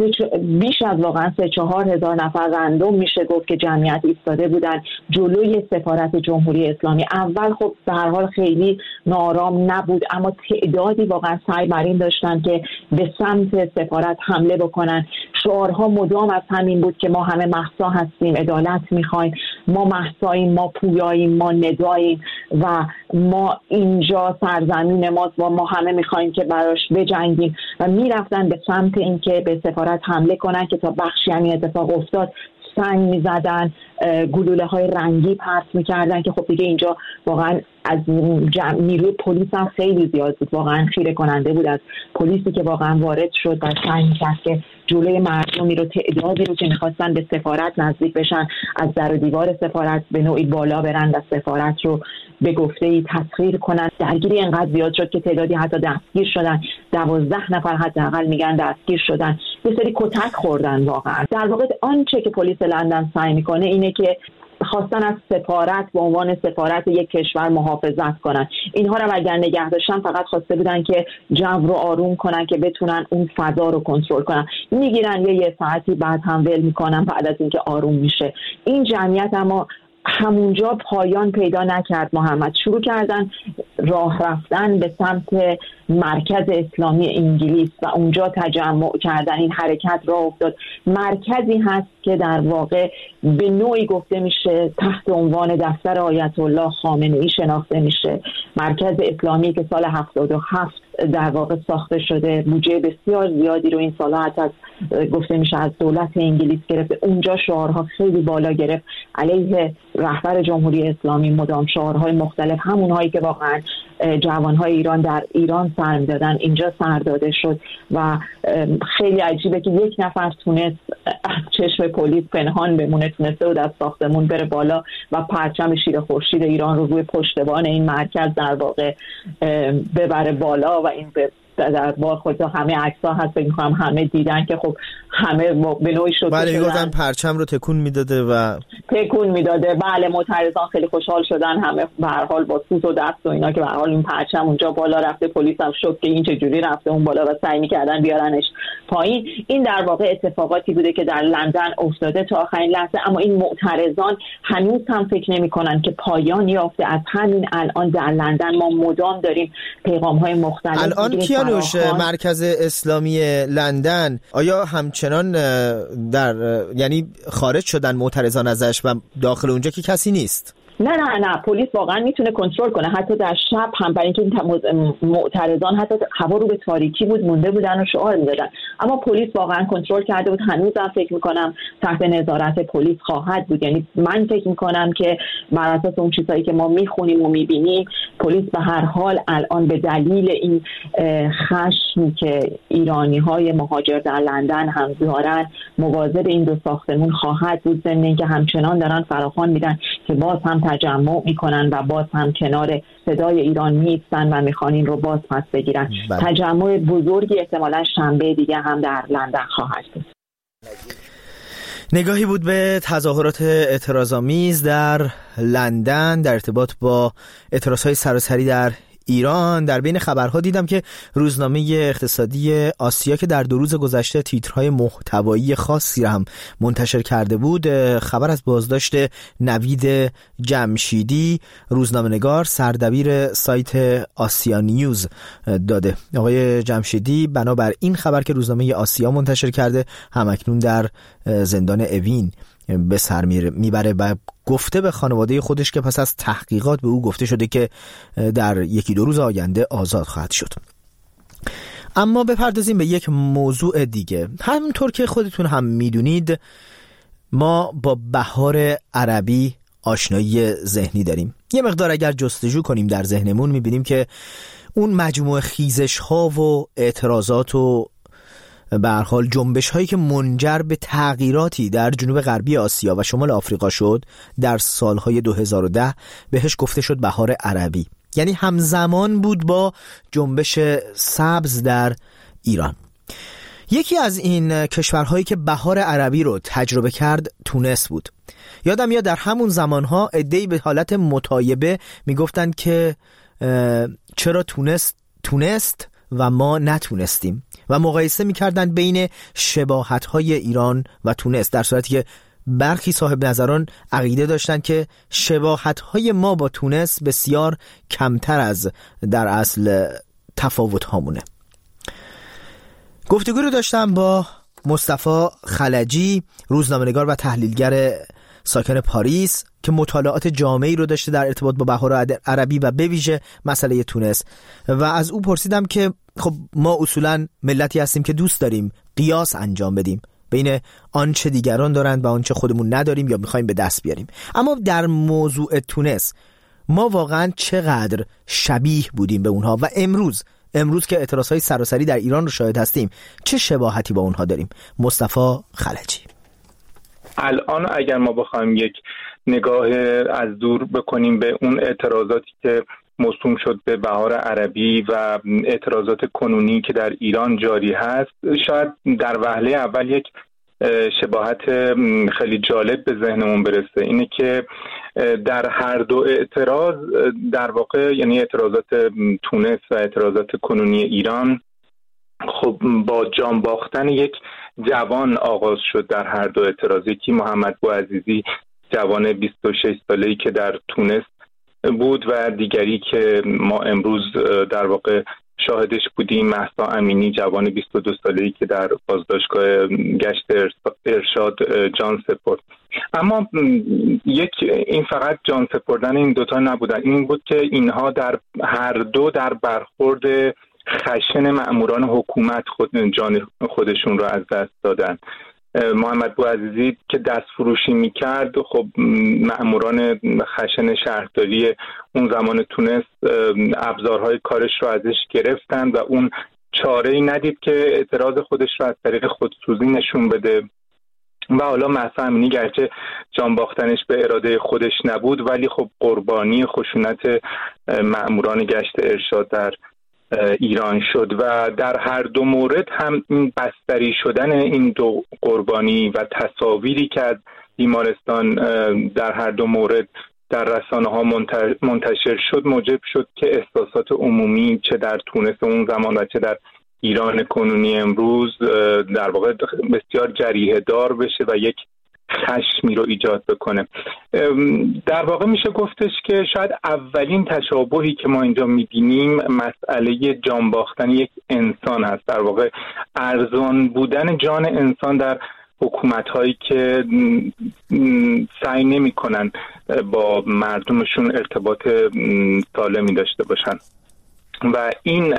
بیش از واقعا 3-4 هزار نفر رندوم میشه گفت که جمعیت ایستاده بودن جلوی سفارت جمهوری اسلامی. اول خب به هر حال خیلی نارام نبود، اما تعدادی واقعا سعی بر این داشتن که به سمت سفارت حمله بکنن. شعارها مدام از همین بود که ما همه مهسا هستیم، عدالت میخوایم، ما مهساییم، ما پویاییم، ما نداییم و ما اینجا سرزمین ماست و ما همه میخوایم که براش بجنگیم و میرفتن به سمت این که به سفارت حمله کنن که تا بخشی همین اتفاق افتاد. سنگ میزدن، گلوله های رنگی پرت میکردن که خب دیگه اینجا واقعا از نیروی پلیس هم خیلی زیاد بود، واقعا خیره کننده بود از پلیسی که واقعا وارد شد و سعی میکرد که جلوی مردمی رو، تعدادی رو که میخواستن به سفارت نزدیک بشن از در و دیوار سفارت به نوعی بالا برن و سفارت رو به گفته‌ای تسخیر کنن. درگیری انقدر زیاد شد که تعدادی حتی دستگیر شدن، 12 نفر حداقل میگن دستگیر شدن، یه سری کتک خوردن. واقعا در واقع آنچه که پلیس لندن سعی میکنه اینه که خواستن از سفارت به عنوان سفارت یک کشور محافظت کنن. اینها رو اگر نگه داشتن فقط خواسته بودن که جو رو آروم کنن که بتونن اون فضا رو کنترل کنن. میگیرن یه ساعتی بعد هم ول میکنن بعد از اینکه آروم میشه. این جمعیت اما همونجا پایان پیدا نکرد. محمد شروع کردن راه رفتن به سمت مرکز اسلامی انگلیس و اونجا تجمع کردن. این حرکت راه افتاد. مرکزی هست که در واقع به نوعی گفته میشه تحت عنوان دفتر آیت الله خامنه‌ای شناخته میشه. مرکز اسلامی که سال 77 در واقع ساخته شده، بودجه بسیار زیادی رو این سال‌ها حتی گفته میشه از دولت انگلیس گرفته. اونجا شعارها خیلی بالا گرفت علیه رهبر جمهوری اسلامی، مدام شعارهای مختلف، همونهایی که واقعا جوانهای ایران در ایران سر میدادن اینجا سر داده شد و خیلی عجیبه که یک نفر تونست از چشم پلیس پنهان بمونه، تونسته بود از ساختمون بره بالا و پرچم شیر خورشید ایران رو روی پشتبان این مرکز در واقع ببره بالا و این در واقع خودتا همه عکس‌ها هست، فکر می‌کنم همه دیدن که خب همه به نوعی شده. بله میگفتن پرچم رو تکون میداده و تکون میداده. بله معترضان خیلی خوشحال شدن، همه به هر حال با سوت و دست و اینا که به هر حال این پرچم اونجا بالا رفته. پلیس هم شد که این چه جوری رفته اون بالا و سعی می‌کردن بیارنش پایین. این در واقع اتفاقاتی بوده که در لندن افتاده تا آخرین لحظه، اما این معترضان هنوز هم فکر نمی‌کنن که پایان یافته. از همین الان در لندن ما مدام داریم پیغام‌های مختلف. الان کیانوش مرکز اسلامی لندن آیا همچنان یعنی خارج شدن معترضان ازش و داخل اونجا که کسی نیست؟ نه پلیس واقعا میتونه کنترل کنه حتی در شب هم، برای اینکه معترضان حتی هوا رو به تاریکی بود مونده بودن و شعار میدادن، اما پلیس واقعا کنترل کرده بود. هنوزم فکر میکنم تحت نظارت پلیس خواهد بود. یعنی من فکر میکنم که بر اساس اون چیزایی که ما میخونیم و میبینیم پلیس به هر حال الان به دلیل این خشمی که ایرانی‌های مهاجر در لندن هم دارن مواظب این دو ساختمون خواهد بود، ضمن اینکه همچنان دارن فراخوان میدن که باز هم تجمع میکنن و باز هم کنار صدای ایران میستن و میخوان این رو باز پس بگیرن. تجمع بزرگی احتمالا شنبه دیگه هم در لندن خواهد بود. نگاهی بود به تظاهرات اعتراض‌آمیز در لندن در ارتباط با اعتراضهای سراسری در ایران. در بین خبرها دیدم که روزنامه اقتصادی آسیا که در 2 روز گذشته تیترهای محتوایی خاصی را هم منتشر کرده بود، خبر از بازداشت نوید جمشیدی، روزنامه‌نگار سردبیر سایت آسیا نیوز داده. آقای جمشیدی بنابر این خبر که روزنامه آسیا منتشر کرده همکنون در زندان اوین به سر میبره و گفته به خانواده خودش که پس از تحقیقات به او گفته شده که در 1-2 روز آینده آزاد خواهد شد. اما بپردازیم به یک موضوع دیگه. همونطور که خودتون هم میدونید ما با بهار عربی آشنایی ذهنی داریم. یه مقدار اگر جستجو کنیم در ذهنمون میبینیم که اون مجموعه خیزش ها و اعتراضات و به هر حال جنبش هایی که منجر به تغییراتی در جنوب غربی آسیا و شمال آفریقا شد در سالهای 2010 بهش گفته شد بهار عربی، یعنی همزمان بود با جنبش سبز در ایران. یکی از این کشورهایی که بهار عربی رو تجربه کرد تونس بود. یادم میاد در همون زمانها عده‌ای به حالت متایبه میگفتن که چرا تونست و ما نتونستیم و مقایسه میکردن بین شباهت‌های ایران و تونس، در صورتی که برخی صاحب نظران عقیده داشتن که شباهت‌های ما با تونس بسیار کمتر از در اصل تفاوت هامونه. گفتگو رو داشتم با مصطفی خلجی، روزنامه‌نگار و تحلیلگر ساکن پاریس که مطالعات جامعی رو داشته در ارتباط با بهار عربی و به ویژه مسئله تونس، و از او پرسیدم که خب ما اصولاً ملتی هستیم که دوست داریم قیاس انجام بدیم بین آنچه دیگران دارند و آنچه خودمون نداریم یا میخوایم به دست بیاریم، اما در موضوع تونس ما واقعاً چقدر شبیه بودیم به اونها و امروز که اعتراضهای سراسری در ایران رو شاهد هستیم چه شباهتی با اونها داریم؟ مصطفی خلجی: الان اگر ما بخوایم یک نگاه از دور بکنیم به اون اعتراضاتی که موسوم شد به بهار عربی و اعتراضات کنونی که در ایران جاری هست، شاید در وهله اول یک شباهت خیلی جالب به ذهنمون برسه، اینه که در هر دو اعتراض در واقع، یعنی اعتراضات تونس و اعتراضات کنونی ایران، خب با جان باختن یک جوان آغاز شد. در هر دو اعتراض، یکی محمد بوعزیزی جوان 26 ساله‌ای که در تونس بود و دیگری که ما امروز در واقع شاهدش بودیم، مهسا امینی، جوان 22 ساله‌ای که در بازداشتگاه گشت ارشاد جان سپرد. اما این فقط جان سپردن این دوتا نبودن، این بود که اینها در هر دو در برخورد خشن مأموران حکومت جان خودشون رو از دست دادن. محمد بوعزیزی که دست فروشی میکرد، خب مأموران خشن شهرداری اون زمان تونس ابزارهای کارش رو ازش گرفتن و اون چاره‌ای ندید که اعتراض خودش رو از طریق خودسوزی نشون بده. و حالا مهسا امینی گرچه جان باختنش به اراده خودش نبود، ولی خب قربانی خشونت مأموران گشت ارشاد در ایران شد و در هر دو مورد هم این بستری شدن این دو قربانی و تصاویری که از بیمارستان در هر دو مورد در رسانه‌ها منتشر شد موجب شد که احساسات عمومی چه در تونس اون زمان و چه در ایران کنونی امروز در واقع بسیار جریحه دار بشه و یک خشمی رو ایجاد بکنه. در واقع میشه گفتش که شاید اولین تشابهی که ما اینجا میبینیم مسئله جان باختن یک انسان هست، در واقع ارزان بودن جان انسان در حکومت‌هایی که سعی نمی‌کنن با مردمشون ارتباط سالمی داشته باشن و این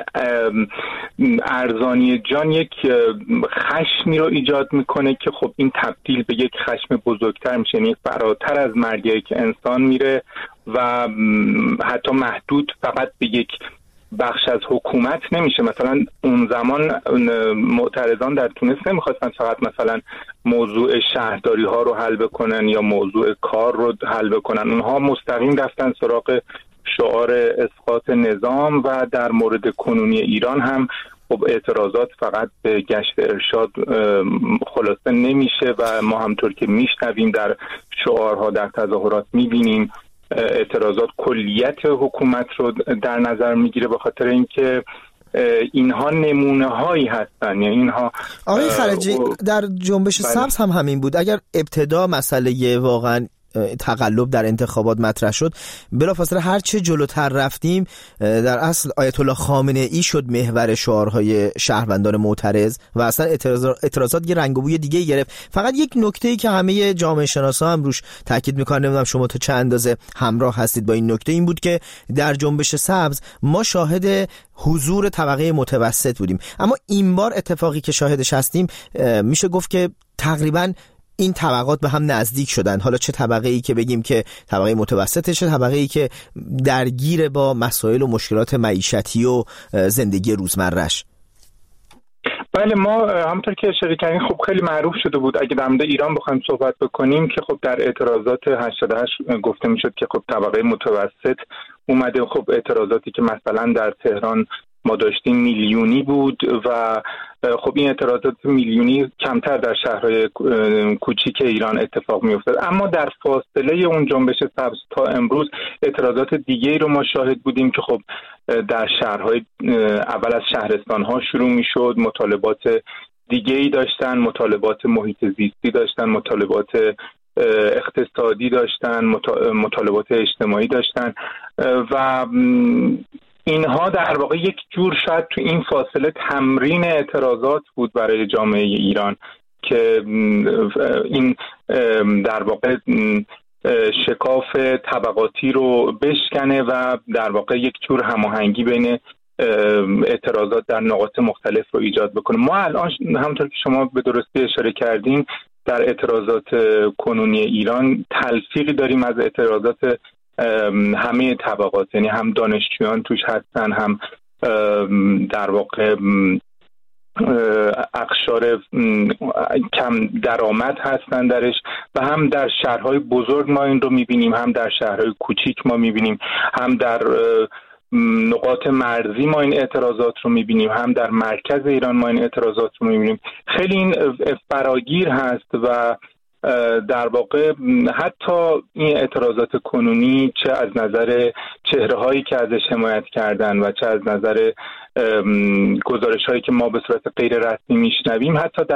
ارزانی جان یک خشمی رو ایجاد میکنه که خب این تبدیل به یک خشم بزرگتر میشه، یعنی فراتر از مرگی که انسان میره و حتی محدود فقط به یک بخش از حکومت نمیشه. مثلا اون زمان معترضان در تونس نمیخواستن فقط مثلا موضوع شهرداری ها رو حل بکنن یا موضوع کار رو حل بکنن، اونها مستقیم رفتن سراغ شعار اسقاط نظام و در مورد کنونی ایران هم خب اعتراضات فقط به گشت ارشاد خلاصه نمیشه و ما همطور که میشنویم در شعارها در تظاهرات میبینیم اعتراضات کلیت حکومت رو در نظر میگیره، به خاطر اینکه اینها نمونه هایی هستن. یعنی اینها آقای خلجی در جنبش سبز هم همین بود. اگر ابتدا مسئله واقعا تقلب در انتخابات مطرح شد، بلافاصله هر چه جلوتر رفتیم در اصل آیت الله خامنه ای شد محور شعارهای شهروندان معترض و اصلا اعتراضات یه رنگ و بوی دیگه گرفت. فقط یک نکته‌ای که همه جامعه شناسا هم روش تاکید می‌کنن، نمیدونم شما تا چه اندازه همراه هستید با این نکته، این بود که در جنبش سبز ما شاهد حضور طبقه متوسط بودیم، اما این بار اتفاقی که شاهدش هستیم میشه گفت که تقریباً این طبقات به هم نزدیک شدن. حالا چه طبقه ای که بگیم که طبقه متوسطه، چه طبقه ای که درگیر با مسائل و مشکلات معیشتی و زندگی روزمره‌اش. بله، ما همونطور که اشاره کردین خب خیلی معروف شده بود. اگه در مورد ایران بخوایم صحبت بکنیم که خب در اعتراضات 88 گفته میشد که خب طبقه متوسط اومده. خب اعتراضاتی که مثلا در تهران ما داشتیم میلیونی بود و خب این اعتراضات میلیونی کمتر در شهرهای کوچیک ایران اتفاق میافتاد. اما در فاصله اون جنبش سبز تا امروز اعتراضات دیگه‌ای رو ما شاهد بودیم که خب در شهرهای اول از شهرستان‌ها شروع میشد، مطالبات دیگه‌ای داشتن، مطالبات محیط زیستی داشتن، مطالبات اقتصادی داشتن، مطالبات اجتماعی داشتن و اینها در واقع یک جور شاید تو این فاصله تمرین اعتراضات بود برای جامعه ایران که این در واقع شکاف طبقاتی رو بشکنه و در واقع یک جور هماهنگی بین اعتراضات در نقاط مختلف رو ایجاد بکنه. ما الان همونطور که شما به درستی اشاره کردین در اعتراضات کنونی ایران تلفیقی داریم از اعتراضات همه طبقات، یعنی هم دانشجویان توش هستن، هم در واقع اقشار کم درآمد هستن درش و هم در شهرهای بزرگ ما این رو میبینیم، هم در شهرهای کوچیک ما میبینیم، هم در نقاط مرزی ما این اعتراضات رو میبینیم، هم در مرکز ایران ما این اعتراضات رو میبینیم. خیلی این فراگیر هست و در واقع حتی این اعتراضات کنونی چه از نظر چهره‌هایی که ازش حمایت کردن و چه از نظر گزارش‌هایی که ما به صورت غیر رسمی میشنویم، حتی در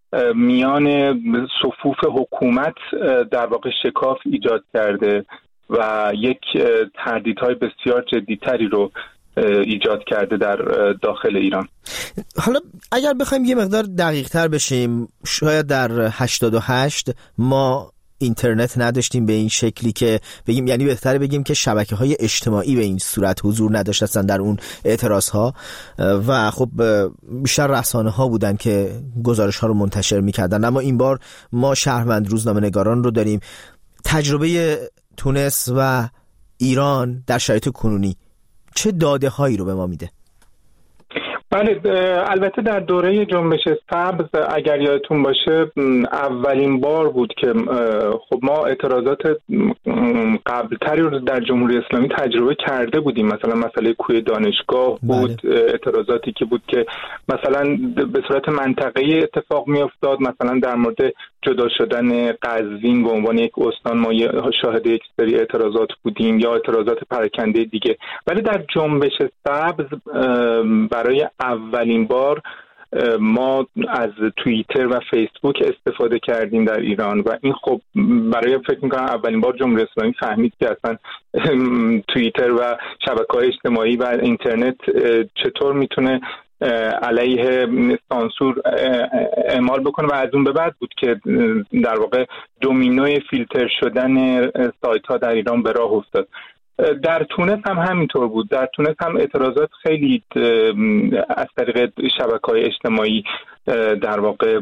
میان صفوف حکومت در واقع شکاف ایجاد کرده و یک تهدیدهای بسیار جدیتری رو ایجاد کرده در داخل ایران. حالا اگر بخوایم یه مقدار دقیق تر بشیم، شاید در 88 ما اینترنت نداشتیم به این شکلی که بگیم، یعنی بهتره بگیم که شبکه‌های اجتماعی به این صورت حضور نداشتن در اون اعتراض‌ها و خب بیشتر رسانه‌ها بودن که گزارش‌ها رو منتشر می‌کردن. اما این بار ما شهروند روزنامه‌نگاران رو داریم. تجربه تونس و ایران در شرایط کنونی چه داده‌هایی رو به ما میده؟ بله، البته در دوره جنبش سبز اگر یادتون باشه اولین بار بود که خب ما اعتراضات قبلتری رو در جمهوری اسلامی تجربه کرده بودیم. مثلا مسئله کوی دانشگاه بود، اعتراضاتی که بود که مثلا به صورت منطقه‌ای اتفاق می افتاد. مثلا در مورد جدا شدن قزوین به عنوان یک استان ما شاهد یک سری اعتراضات بودیم یا اعتراضات پراکنده دیگه. ولی در جنبش سبز برای اولین بار ما از توییتر و فیسبوک استفاده کردیم در ایران و این خب برای فکر میکنم اولین بار جمهوری اسلامی فهمید که اصلا توییتر و شبکه‌های اجتماعی و اینترنت چطور میتونه علیه سانسور اعمال بکنه و از اون به بعد بود که در واقع دومینوی فیلتر شدن سایت ها در ایران به راه افتاد. در تونس هم همینطور بود. در تونس هم اعتراضات خیلی از طریق شبکه‌های اجتماعی در واقع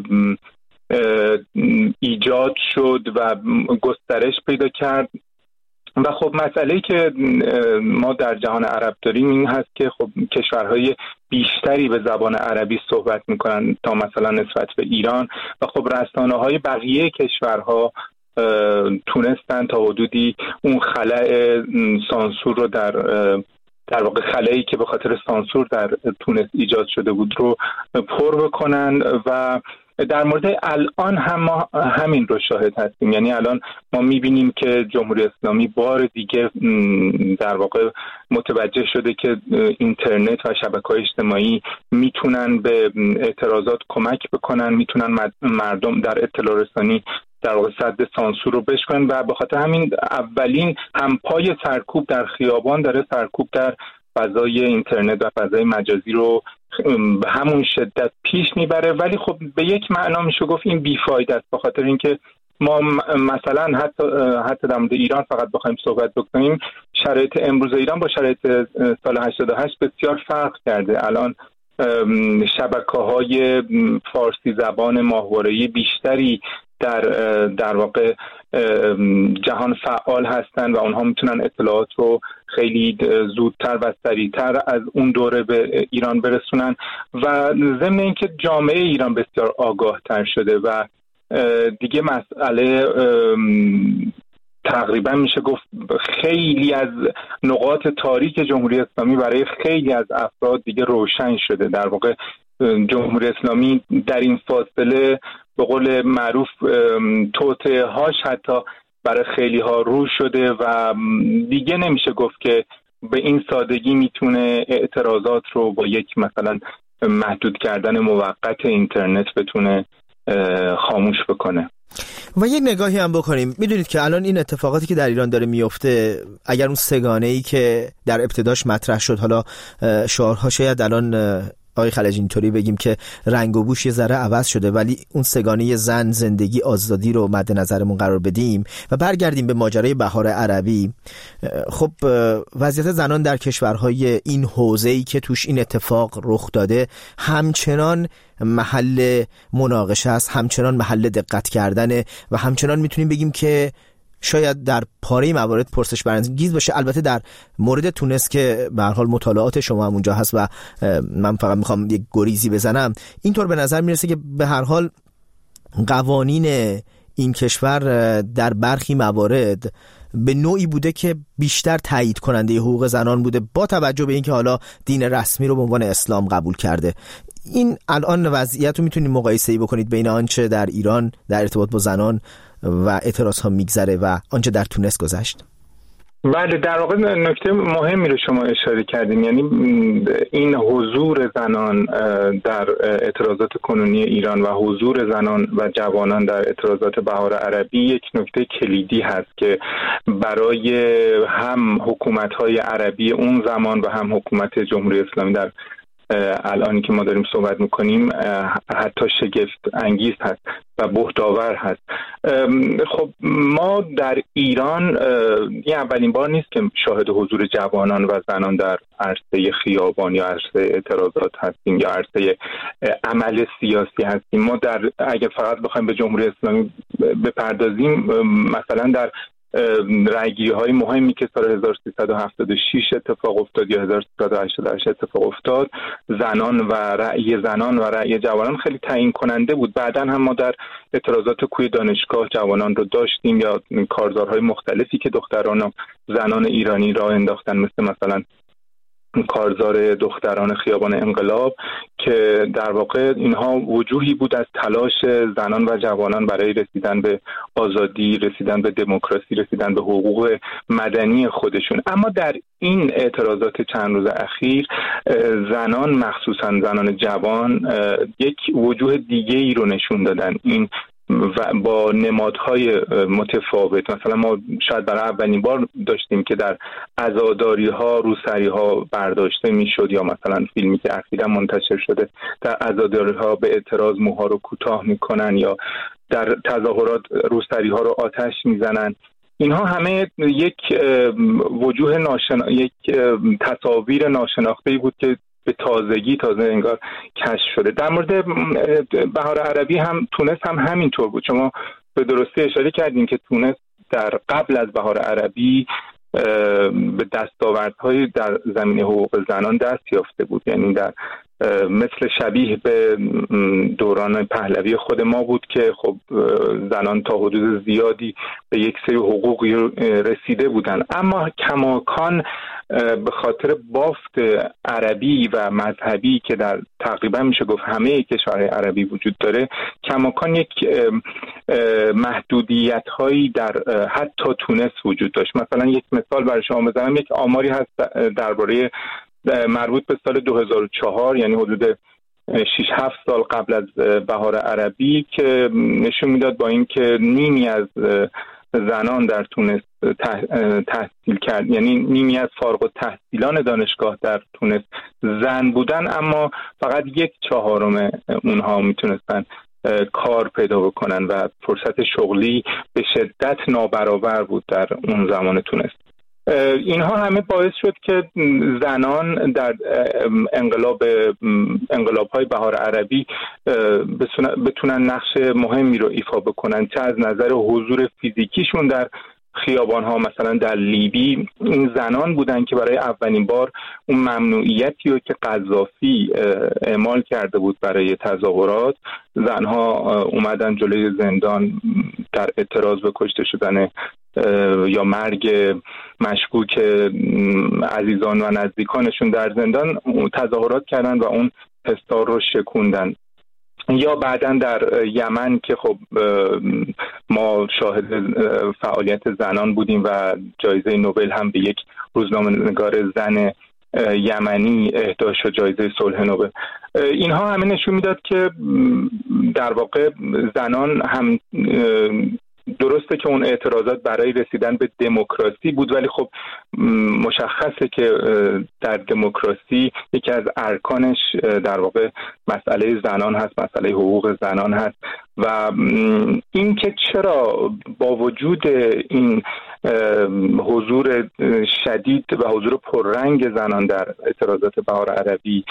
ایجاد شد و گسترش پیدا کرد و خب مسئله‌ای که ما در جهان عرب داریم این هست که خب کشورهای بیشتری به زبان عربی صحبت میکنن تا مثلا نسبت به ایران و خب رسانه‌های بقیه کشورها تونستن تا حدودی اون خلأ سانسور رو در واقع خلایی که به خاطر سانسور در تونس ایجاد شده بود رو پر بکنن و در مورد الان هم ما همین رو شاهد هستیم. یعنی الان ما میبینیم که جمهوری اسلامی بار دیگه در واقع متوجه شده که اینترنت و شبکه‌های اجتماعی میتونن به اعتراضات کمک بکنن، میتونن مردم در اطلاع رسانی در واقع صد سانسور رو بشکنن و به خاطر همین اولین همپای سرکوب در خیابان داره سرکوب در فضای اینترنت و فضای مجازی رو به همون شدت پیش میبره. ولی خب به یک معنا میشه گفت این بیفایده است، به خاطر اینکه ما مثلا حتی در مورد ایران فقط بخوایم صحبت بکنیم، شرایط امروز ایران با شرایط سال 88 بسیار فرق کرده. الان شبکه‌های فارسی زبان ماهواره‌ای بیشتری در واقع جهان فعال هستن و اونها میتونن اطلاعات رو خیلی زودتر و سریعتر از اون دوره به ایران برسونن و ضمن اینکه جامعه ایران بسیار آگاه تر شده و دیگه مسئله تقریبا میشه گفت خیلی از نقاط تاریک جمهوری اسلامی برای خیلی از افراد دیگه روشن شده. در واقع جمهوری اسلامی در این فاصله به قول معروف توطئه هاش حتی برای خیلی ها رو شده و دیگه نمیشه گفت که به این سادگی میتونه اعتراضات رو با یک مثلا محدود کردن موقت اینترنت بتونه خاموش بکنه. و یک نگاهی هم بکنیم، میدونید که الان این اتفاقاتی که در ایران داره میفته، اگر اون سگانه‌ای که در ابتداش مطرح شد، حالا شعارها شاید الان آقای خلجی اینطوری بگیم که رنگ و بوش یه ذره عوض شده، ولی اون سگانه زن، زندگی، آزادی رو مد نظرمون قرار بدیم و برگردیم به ماجرای بهار عربی. خب وضعیت زنان در کشورهای این حوزه‌ای که توش این اتفاق رخ داده همچنان محل مناقشه است، همچنان محل دقت کردنه و همچنان میتونیم بگیم که شاید در پاره موارد پرسش برانگیز باشه. البته در مورد تونس که به هر حال مطالعات شما هم اونجا هست و من فقط میخوام یک گریزی بزنم، اینطور به نظر میرسه که به هر حال قوانین این کشور در برخی موارد به نوعی بوده که بیشتر تایید کننده حقوق زنان بوده، با توجه به اینکه حالا دین رسمی رو به عنوان اسلام قبول کرده. این الان وضعیت رو میتونید مقایسه‌ای بکنید بین آنچه در ایران در ارتباط با زنان و اعتراض ها میگذره و آنچه در تونس گذشت؟ بله، در واقع نکته مهمی رو شما اشاره کردیم، یعنی این حضور زنان در اعتراضات کنونی ایران و حضور زنان و جوانان در اعتراضات بهار عربی یک نکته کلیدی هست که برای هم حکومت‌های عربی اون زمان و هم حکومت جمهوری اسلامی در الانی که ما داریم صحبت میکنیم حتی شگفت انگیز هست و بهت‌آور هست. خب ما در ایران این اولین بار نیست که شاهد حضور جوانان و زنان در عرصه خیابان یا عرصه اعتراضات هستیم یا عرصه عمل سیاسی هستیم. ما اگر فقط بخوایم به جمهوری اسلامی بپردازیم، مثلا در رأیگیری‌های مهمی که سال 1376 اتفاق افتاد یا 1388 اتفاق افتاد، زنان و رأی جوانان خیلی تعیین کننده بود. بعداً هم ما در اعتراضات کوی دانشگاه جوانان رو داشتیم یا کارزارهای مختلفی که دختران و زنان ایرانی راه انداختن، مثلا کارزار دختران خیابان انقلاب، که در واقع اینها وجوهی بود از تلاش زنان و جوانان برای رسیدن به آزادی، رسیدن به دموکراسی، رسیدن به حقوق مدنی خودشون. اما در این اعتراضات چند روز اخیر زنان، مخصوصا زنان جوان، یک وجوه دیگه ای رو نشون دادن، این و با نمادهای متفاوت. مثلا ما شاید برای اولین بار داشتیم که در عزاداری‌ها روسری‌ها برداشته میشد، یا مثلا فیلمی که اخیراً منتشر شده در عزاداری‌ها به اعتراض موها رو کوتاه میکنن یا در تظاهرات روسری‌ها رو آتش میزنن. اینها همه یک وجوه یک تصاویر ناشناخته‌ای بود که به تازه انگار کشف شده. در مورد بهار عربی هم تونس هم همینطور بود. شما به درستی اشاره کردین که تونس در قبل از بهار عربی به دستاوردهای در زمینه حقوق زنان دست یافته بود، یعنی در مثل شبیه به دوران پهلوی خود ما بود که خب زنان تا حدود زیادی به یک سری حقوقی رسیده بودن، اما کماکان به خاطر بافت عربی و مذهبی که در تقریبا میشه گفت همه کشورهای عربی وجود داره، کماکان یک محدودیت هایی در حتی تونس وجود داشت. مثلا یک مثال برای شما بزنم، یک آماری هست درباره مربوط به سال 2004، یعنی حدود 6-7 سال قبل از بهار عربی، که نشون میداد با اینکه نیمی از زنان در تونس تحصیل کرد، یعنی نیمی از فارغ التحصیلان دانشگاه در تونس زن بودن، اما فقط 1/4 اونها میتونستن کار پیدا بکنن و فرصت شغلی به شدت نابرابر بود در اون زمان تونس. اینها همه باعث شد که زنان در انقلاب‌های بهار عربی بتونن نقش مهمی رو ایفا بکنن، چه از نظر حضور فیزیکیشون در خیابان‌ها. مثلا در لیبی این زنان بودن که برای اولین بار اون ممنوعیتی رو که قذافی اعمال کرده بود برای تظاهرات، زنها اومدن جلوی زندان در اعتراض به کشته شدن یا مرگ مشکوک عزیزان و نزدیکانشون در زندان تظاهرات کردن و اون پستار رو شکوندن. یا بعداً در یمن که خب ما شاهد فعالیت زنان بودیم و جایزه نوبل هم به یک روزنامه‌نگار زن یمنی اهدا شد، جایزه صلح نوبل. اینها همه نشون میداد که در واقع زنان هم درسته که اون اعتراضات برای رسیدن به دموکراسی بود، ولی خب مشخصه که در دموکراسی یکی از ارکانش در واقع مسئله زنان هست، مسئله حقوق زنان هست. و این که چرا با وجود این حضور شدید و حضور پررنگ زنان در اعتراضات بهار عربی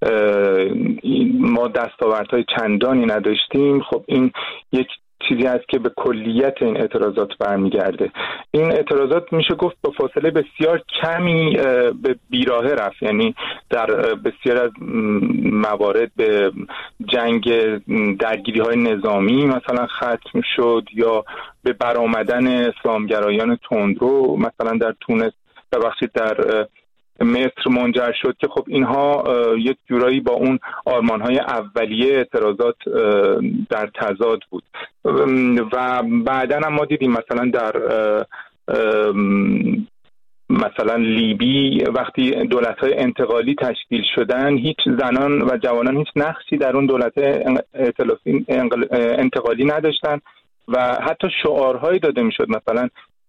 ما دستاوردهای چندانی نداشتیم، خب این یک چیزی هست که به کلیت این اعتراضات برمیگرده. این اعتراضات میشه گفت با فاصله بسیار کمی به بیراهه رفت، یعنی در بسیار از موارد به جنگ درگیری های نظامی مثلا ختم شد، یا به برآمدن اسلامگرایان تندرو مثلا در تونس در مصر منجر شد که خب اینها یک جورایی با اون آرمان‌های اولیه اعتراضات در تضاد بود. و بعداً هم ما دیدیم مثلا در مثلا لیبی وقتی دولت‌های انتقالی تشکیل شدن، هیچ زنان و جوانان هیچ نقشی در اون دولت انتقالی نداشتن و حتی شعارهایی داده میشد، مثلا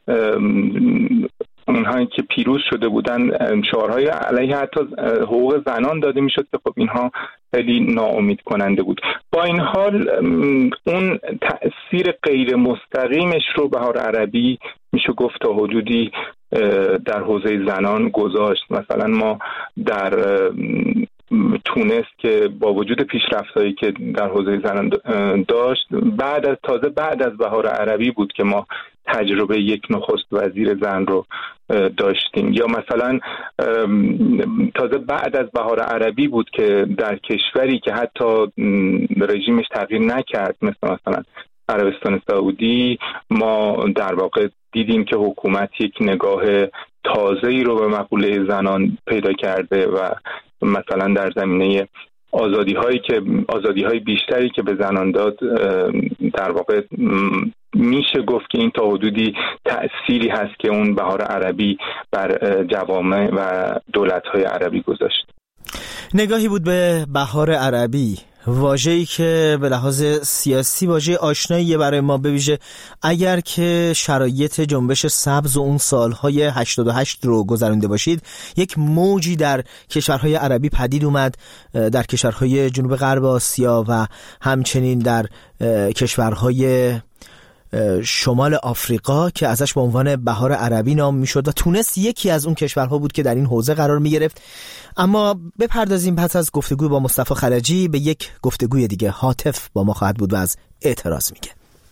اونهایی که پیروز شده بودن شعارهای علیه حتی حقوق زنان داده میشد که خب اینها خیلی ناامید کننده بود. با این حال اون تأثیر غیر مستقیمش رو بهار عربی میشه گفت تا حدودی در حوزه زنان گذاشت. مثلا ما در تونس که با وجود پیشرفتایی که در حوزه زنان داشت، بعد از بهار عربی بود که ما تجربه یک نخست وزیر زن رو داشتیم، یا مثلا تازه بعد از بهار عربی بود که در کشوری که حتی رژیمش تغییر نکرد مثلا عربستان سعودی، ما در واقع دیدیم که حکومت یک نگاه تازه‌ای رو به مقوله زنان پیدا کرده و مثلا در زمینه آزادی‌های بیشتری که به زنان داد، در واقع میشه گفت که این تا حدودی تأثیری هست که اون بهار عربی بر جوامع و دولت‌های عربی گذاشت. نگاهی بود به بهار عربی، واژه‌ای که به لحاظ سیاسی واژه آشناییه برای ما، به ویژه اگر که شرایط جنبش سبز و اون سالهای 88 رو گذرونده باشید. یک موجی در کشورهای عربی پدید اومد، در کشورهای جنوب غرب آسیا و همچنین در کشورهای شمال آفریقا که ازش به عنوان بهار عربی نام میشد و تونس یکی از اون کشورها بود که در این حوزه قرار می گرفت. اما بپردازیم پس از گفتگوی با مصطفی خلجی به یک گفتگوی دیگه. هاتف با ما خواهد بود و از اعتراض میگه.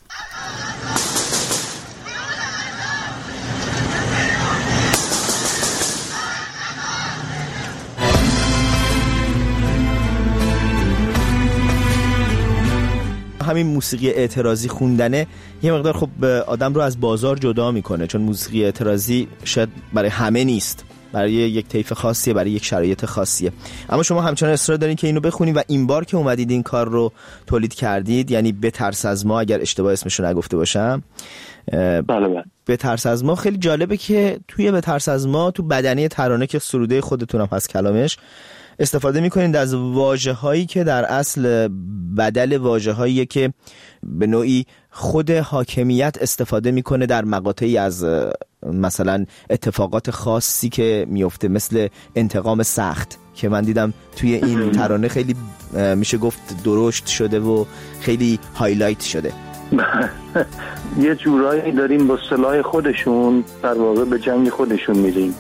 همین موسیقی اعتراضی خوندنه یه مقدار خب آدم رو از بازار جدا میکنه، چون موسیقی اعتراضی شاید برای همه نیست، برای یک طیف خاصیه، برای یک شرایط خاصیه. اما شما همچنان اصرار دارین که اینو بخونید و این بار که اومدید این کار رو تولید کردید، یعنی بترس از ما، اگر اشتباه اسمشو نگفته باشم. بله. بترس از ما خیلی جالبه که توی بترس از ما، تو بدنه ترانه که سروده خودتونم هست کلامش، استفاده میکنید از واژه‌هایی که در اصل بدل واژه‌هایی که به نوعی خود حاکمیت استفاده میکنه در مقاطعی از مثلا اتفاقات خاصی که میفته، مثل انتقام سخت که من دیدم توی این ترانه خیلی میشه گفت درشت شده و خیلی هایلایت شده. یه جورایی داریم با سلاح خودشون در واقع به جنگ خودشون میریم.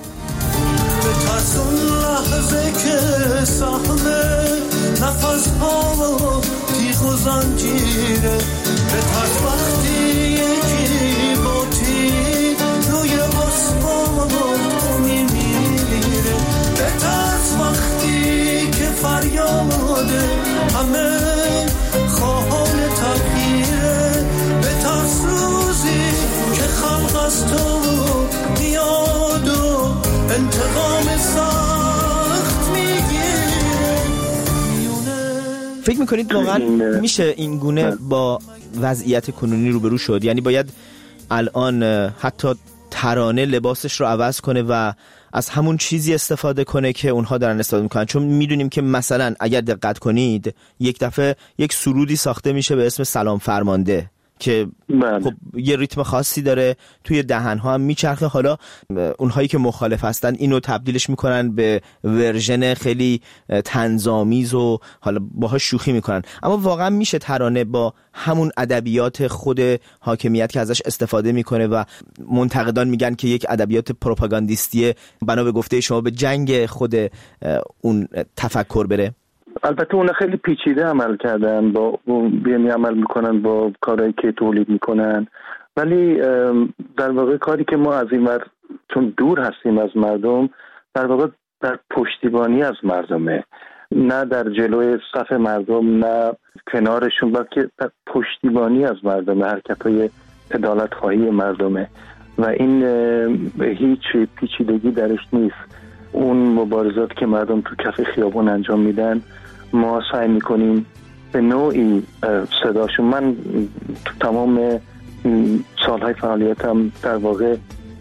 لحظه که سهمه نفس ها و تیغ و زنجیره، به ترس وقتی یکی با تیغ روی آسمان میمیره، به ترس وقتی که فریاده همه خواهان تغییره، به ترس روزی که خلق از تو میاد و انتقام سخت میگیره. فکر میکنید واقعا میشه این گونه با وضعیت کنونی روبرو شد؟ یعنی باید الان حتی ترانه لباسش رو عوض کنه و از همون چیزی استفاده کنه که اونها دارن استفاده میکنن؟ چون میدونیم که مثلا اگر دقت کنید یک دفعه یک سرودی ساخته میشه به اسم سلام فرمانده که خب یه ریتم خاصی داره، توی دهنها هم میچرخه. حالا اونهایی که مخالف هستن اینو تبدیلش میکنن به ورژن خیلی طنزآمیز و حالا باهاش شوخی میکنن. اما واقعا میشه ترانه با همون ادبیات خود حاکمیت که ازش استفاده میکنه و منتقدان میگن که یک ادبیات پروپاگاندیستیه، بنا به گفته شما به جنگ خود اون تفکر بره؟ البته اونا خیلی پیچیده عمل کردن، یعنی عمل میکنن با کارهایی که تولید میکنن، ولی در واقع کاری که ما از این ور چون دور هستیم از مردم، در واقع در پشتیبانی از مردمه، نه در جلوی صف مردم نه کنارشون، بلکه در پشتیبانی از مردمه، حرکت‌های عدالت خواهی مردمه و این هیچ پیچیدگی درش نیست. اون مبارزات که مردم تو کف خیابون انجام میدن، ما سعی میکنیم به نوعی صداشون، من تو تمام سالهای فعالیتم در واقع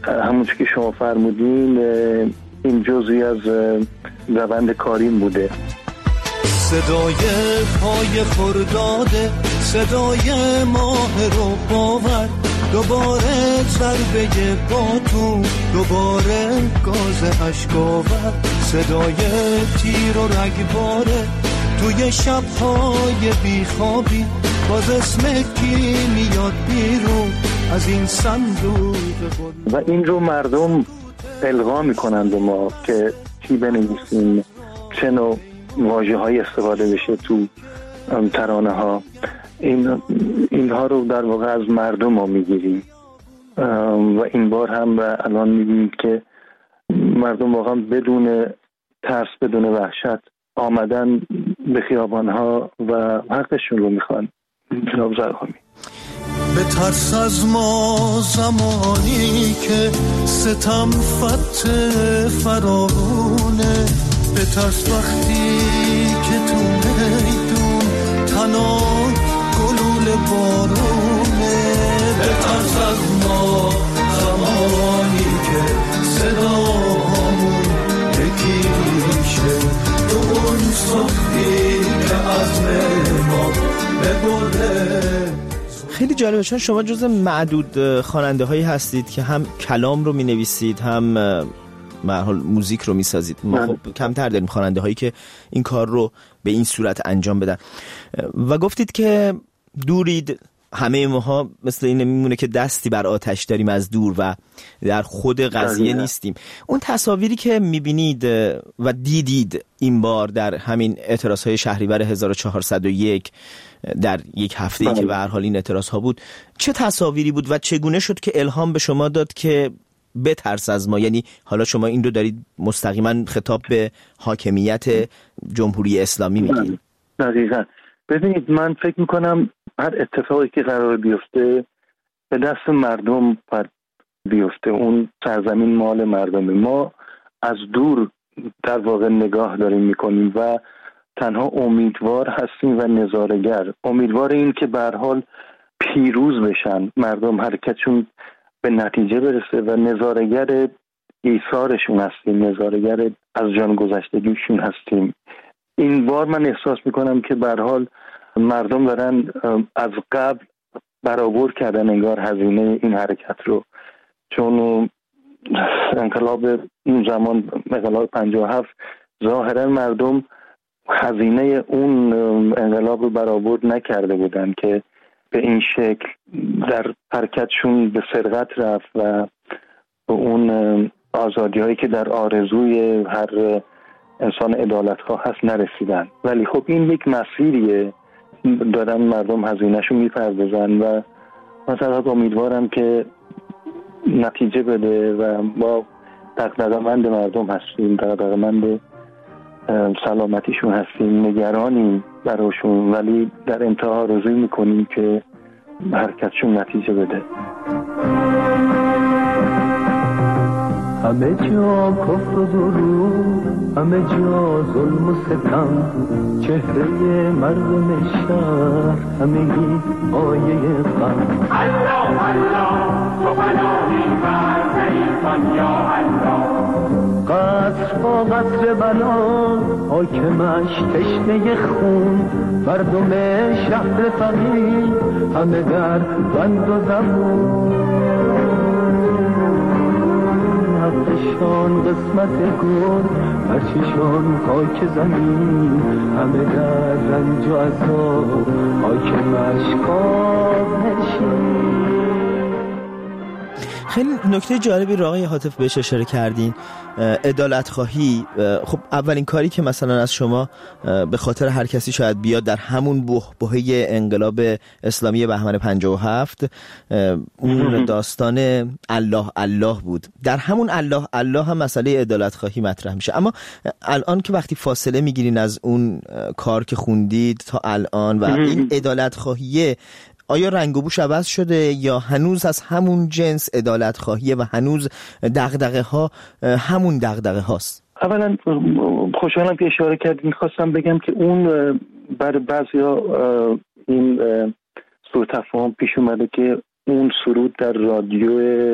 همونچه که شما فرمودین این جزئی از روند کاریم بوده. صدای پای خرداده، صدای ماه رو باور، دوباره ضربه باتون، دوباره گاز اشکاور، صدای تیر و رگباره توی شب‌های بیخوابی، باز اسم کی میاد بیرون از این صندوق و این رو مردم القا میکنن به ما که چی بنویسیم، چه نوع واژه‌های استفاده بشه تو ترانه ها. اینها رو در واقع از مردم ما میگیریم و این بار هم الان میبینیم که مردم واقعا بدون ترس، بدون وحشت آمدن به خیابان ها و حقشون رو میخوان. جناب زرقامی: به ترس از ما زمانی که ستم فت فراونه، به ترس وقتی که تو میدون تنها گلول بارونه، به ترس از ما زمانی که صدامون یکی میشه، تو اون سختی که از ما ببره. خیلی جالبه، چون شما جز معدود خواننده هایی هستید که هم کلام رو می نویسید، هم حال موزیک رو می سازید. ما خب کمتر داریم خواننده هایی که این کار رو به این صورت انجام بدن. و گفتید که دورید، همه ماها مثل این میمونه که دستی بر آتش داریم از دور و در خود قضیه نیستیم. اون تصاویری که میبینید و دیدید این بار در همین اعتراضهای شهریور 1401 در یک هفته‌ای که به هر حال این اعتراضها بود، چه تصاویری بود و چگونه شد که الهام به شما داد که بترس از ما؟ یعنی حالا شما این رو دارید مستقیما خطاب به حاکمیت جمهوری اسلامی میگید. دقیقاً. ببینید، من فکر میکنم هر اتفاقی که قرار بیفته به دست مردم باید بیفته. اون سرزمین مال مردمه. ما از دور در واقع نگاه داریم میکنیم و تنها امیدوار هستیم و نظاره‌گر. امیدوار این که به هر حال پیروز بشن مردم، حرکتشون به نتیجه برسه و نظاره‌گر ایثارشون هستیم، نظاره‌گر از جان گذشتگیشون هستیم. این بار من احساس میکنم که به هر حال مردم دارن از قبل برآورد کردن انگار هزینه این حرکت رو، چون انقلاب اون زمان، انقلاب 57، ظاهرا مردم هزینه اون انقلاب رو برآورد نکرده بودن که به این شکل در حرکتشون به سرقت رفت و به اون آزادی هایی که در آرزوی هر انسان عدالتخواه هست نرسیدن. ولی خب این یک مسیریه، دارن مردم هزینه‌شو میپردازن و مثلا امیدوارم که نتیجه بده و ما دغدغه‌مند مردم هستیم، دغدغه‌مند سلامتیشون هستیم، نگرانیم براشون، ولی در انتها آرزو میکنیم که حرکتشون نتیجه بده. همه جا کفر و دروغ، همه جا ظلم و ستم، چهره مردم شهر همگی آیه غم. الله الله تو بلایی بر ایسان یا الله، قصر با قصر بلا حاکمش تشنه خون، مردم شهر فقیر همه در بند و زبون، حقشان قسمت گل، هرچیشان خاک زمین، همه در رنج و عذاب حاکمش کاب نشین. خیلی نکته جالبی رو آقای هاتف بهش اشاره کردین، عدالت خواهی. خب اولین کاری که مثلا از شما به خاطر هر کسی شاید بیاد در همون بحبوحه انقلاب اسلامی بهمن 57 اون داستان الله الله بود. در همون الله الله هم مسئله عدالت خواهی مطرح میشه. اما الان که وقتی فاصله میگیرین از اون کار که خوندید تا الان و این عدالت خواهیه، آیا رنگ و بوش عوض شده یا هنوز از همون جنس عدالت خواهیه و هنوز دغدغه ها همون دغدغه هاست؟ اولا خوشحالم که اشاره کردید. میخواستم بگم که اون برای بعضیا این سوء تفاهم پیش اومده که اون سرود در رادیو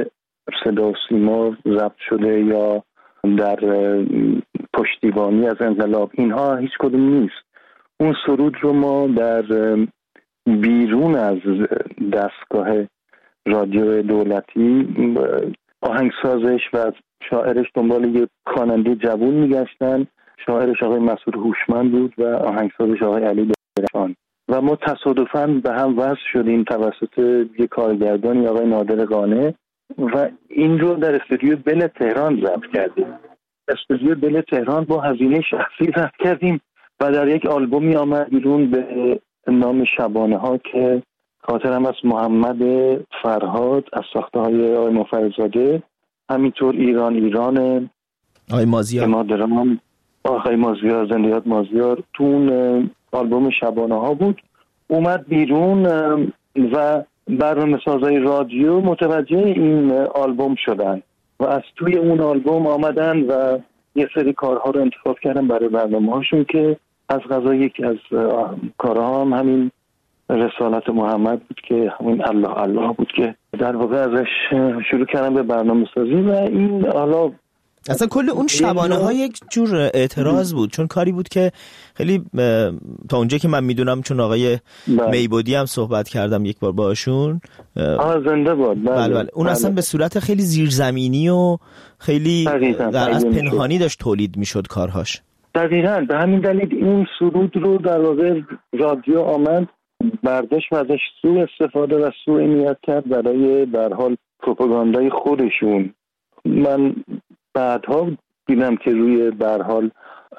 صدا و سیما ضبط شده یا در پشتیبانی از انقلاب، اینها هیچ کدوم نیست. اون سرود رو ما در بیرون از دستگاه رادیو دولتی آهنگسازش و شاعرش دنبال یک خواننده جوون میگشتن. شاعرش آقای مسعود هوشمند بود و آهنگسازش آقای علی درخشان و ما تصادفاً به هم وصل شدیم توسط یک کارگردانی آقای نادر قانع و این رو در استودیو بل تهران ضبط کردیم. استودیو بل تهران با هزینه شخصی ضبط کردیم و در یک آلبومی آمد بیرون به نام شبانه ها که خاطرم از محمد فرهاد از ساخته های آقای مفرزاده، همینطور ایران آقای مازیار آقای مازیار زندیات مازیار تو اون آلبوم شبانه ها بود، اومد بیرون و برنامه سازای رادیو متوجه این آلبوم شدن و از توی اون آلبوم آمدن و یه سری کارها رو انتخاب کردن برای برنامه هاشون که از قضا یکی از کارها هم همین رسالت محمد بود که همین الله الله بود که در واقع ازش شروع کردن به برنامه سازی و این حالا اصلا کل اون شبانه ها یک جور اعتراض بود، چون کاری بود که خیلی تا اونجا که من میدونم، چون آقای میبودی هم صحبت کردم یک بار باشون. زنده باد. بله. اون اصلا به صورت خیلی زیرزمینی و خیلی در از پنهانی داشت تولید میشد کارهاش. دقیقاً به همین دلیل این سرود رو در واقع رادیو آمد برداشت و ازش سوء استفاده و سوء نیت کرد برای به هر حال پروپاگاندای خودشون. من بعدها دیدم که روی به هر حال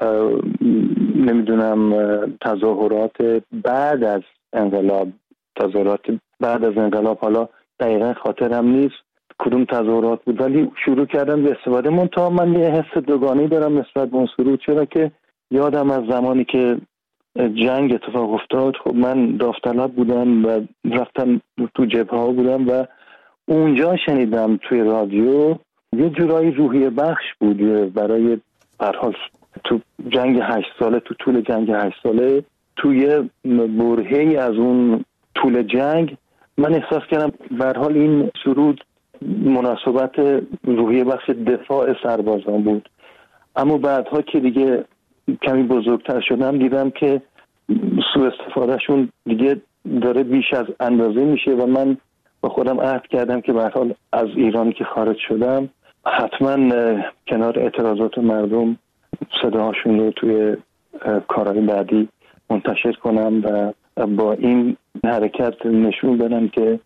نمیدونم تظاهرات بعد از انقلاب، حالا دقیقا خاطرم نیست کدوم تظاهرات بود، ولی شروع کردم به استفاده. منتها من یه حس دوگانه‌ای دارم نسبت به اون سرود، چرا که یادم از زمانی که جنگ اتفاق افتاد، خب من داوطلب بودم و رفتم تو جبهه ها بودم و اونجا شنیدم توی رادیو یه جورایی روحیه بخش بود برای برحال تو جنگ 8 ساله، تو طول جنگ 8 ساله، توی برهه‌ای از اون طول جنگ من احساس کردم برحال این سرود مناسبت روحیه بخش دفاع سربازان بود. اما بعدها که دیگه کمی بزرگتر شدم دیدم که سوء استفادهشون دیگه داره بیش از اندازه میشه و من با خودم عهد کردم که به هر حال از ایرانی که خارج شدم حتما کنار اعتراضات مردم صداهاشون رو توی کارهای بعدی منتشر کنم و با این حرکت نشون بدم که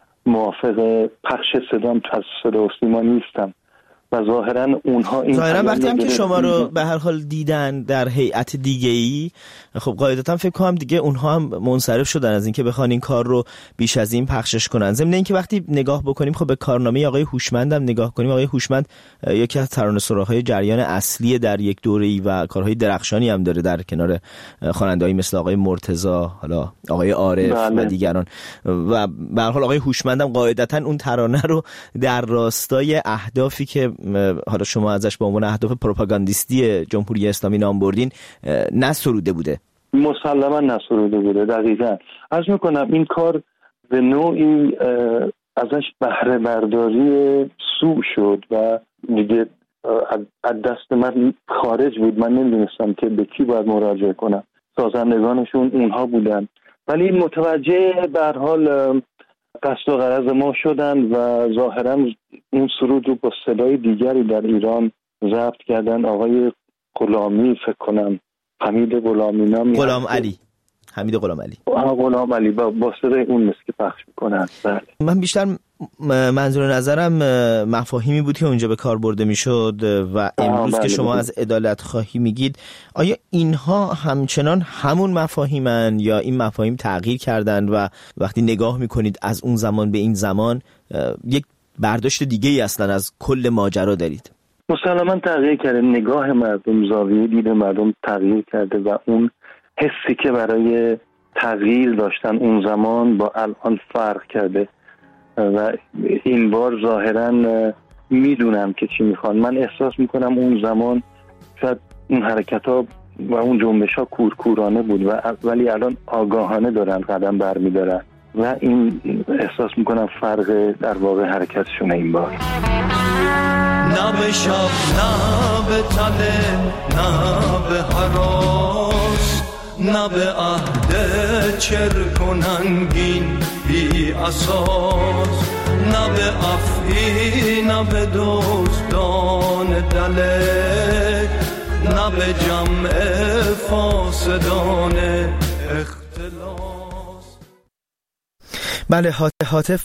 موافق پخش صدام از صدا و سیما نیستم و ظاهرا اونها این وقتی هم که شما رو به هر حال دیدن در هیئت دیگه‌ای، خب قاعدتا فکر کنم دیگه اونها هم منصرف شدن از اینکه بخوان این کار رو بیش از این پخشش کنن. ضمن اینکه وقتی نگاه بکنیم خب به کارنامه آقای هوشمند هم نگاه کنیم، آقای هوشمند یکی از ترانه‌سراهای جریان اصلی در یک دوره‌ای و کارهای درخشانی هم داره در کنار خواننده‌ای مثل آقای مرتضی، حالا آقای عارف و دیگران. و به هر حال آقای هوشمند هم قاعدتا اون ترانه رو در راستای اهدافی که حالا شما ازش به عنوان اهداف پروپاگاندیستی جمهوری اسلامی نام بردین نسروده بوده. مسلما نسروده بوده. دقیقاً عرض میکنم این کار به نوعی ازش بهره برداری سوء شد و دیگه از دست من خارج بود. من نمیدونستم که به کی باید مراجعه کنم. سازندگانشون اونها بودن، ولی متوجه به هر حال قصد و غرض ما شدن و ظاهرا اون سرود رو با صدای دیگری در ایران ضبط کردن. آقای غلامی فکر کنم، حمید غلامی نامی، حمید غلام علی با صدای اون مثل که پخش میکنن. بله. من بیشتر منظور نظرم مفاهیمی بود که اونجا به کار برده میشد و امروز که شما از عدالت خواهی میگید، آیا اینها همچنان همون مفاهیمن یا این مفاهیم تغییر کردن و وقتی نگاه میکنید از اون زمان به این زمان یک برداشت دیگه ای اصلا از کل ماجرا دارید؟ مسلماً تغییر کرده. نگاه مردم، زاویه دید مردم تغییر کرده و اون حسی که برای تغییر داشتن اون زمان با الان فرق کرده و این بار ظاهراً میدونم که چی میخوان. من احساس میکنم اون زمان شاید اون حرکت ها و اون جنبش ها کورکورانه بود ولی الان آگاهانه دارن قدم برمیدارن و این احساس میکنم فرق در واقع حرکتشونه این بار. نه به شب نه به تله نه به هراس نه به عهد چرکننگین بی اساس نه به افعی نه به دزدان دلک نه به جمع فاسدان اختلاس. بله، هاتف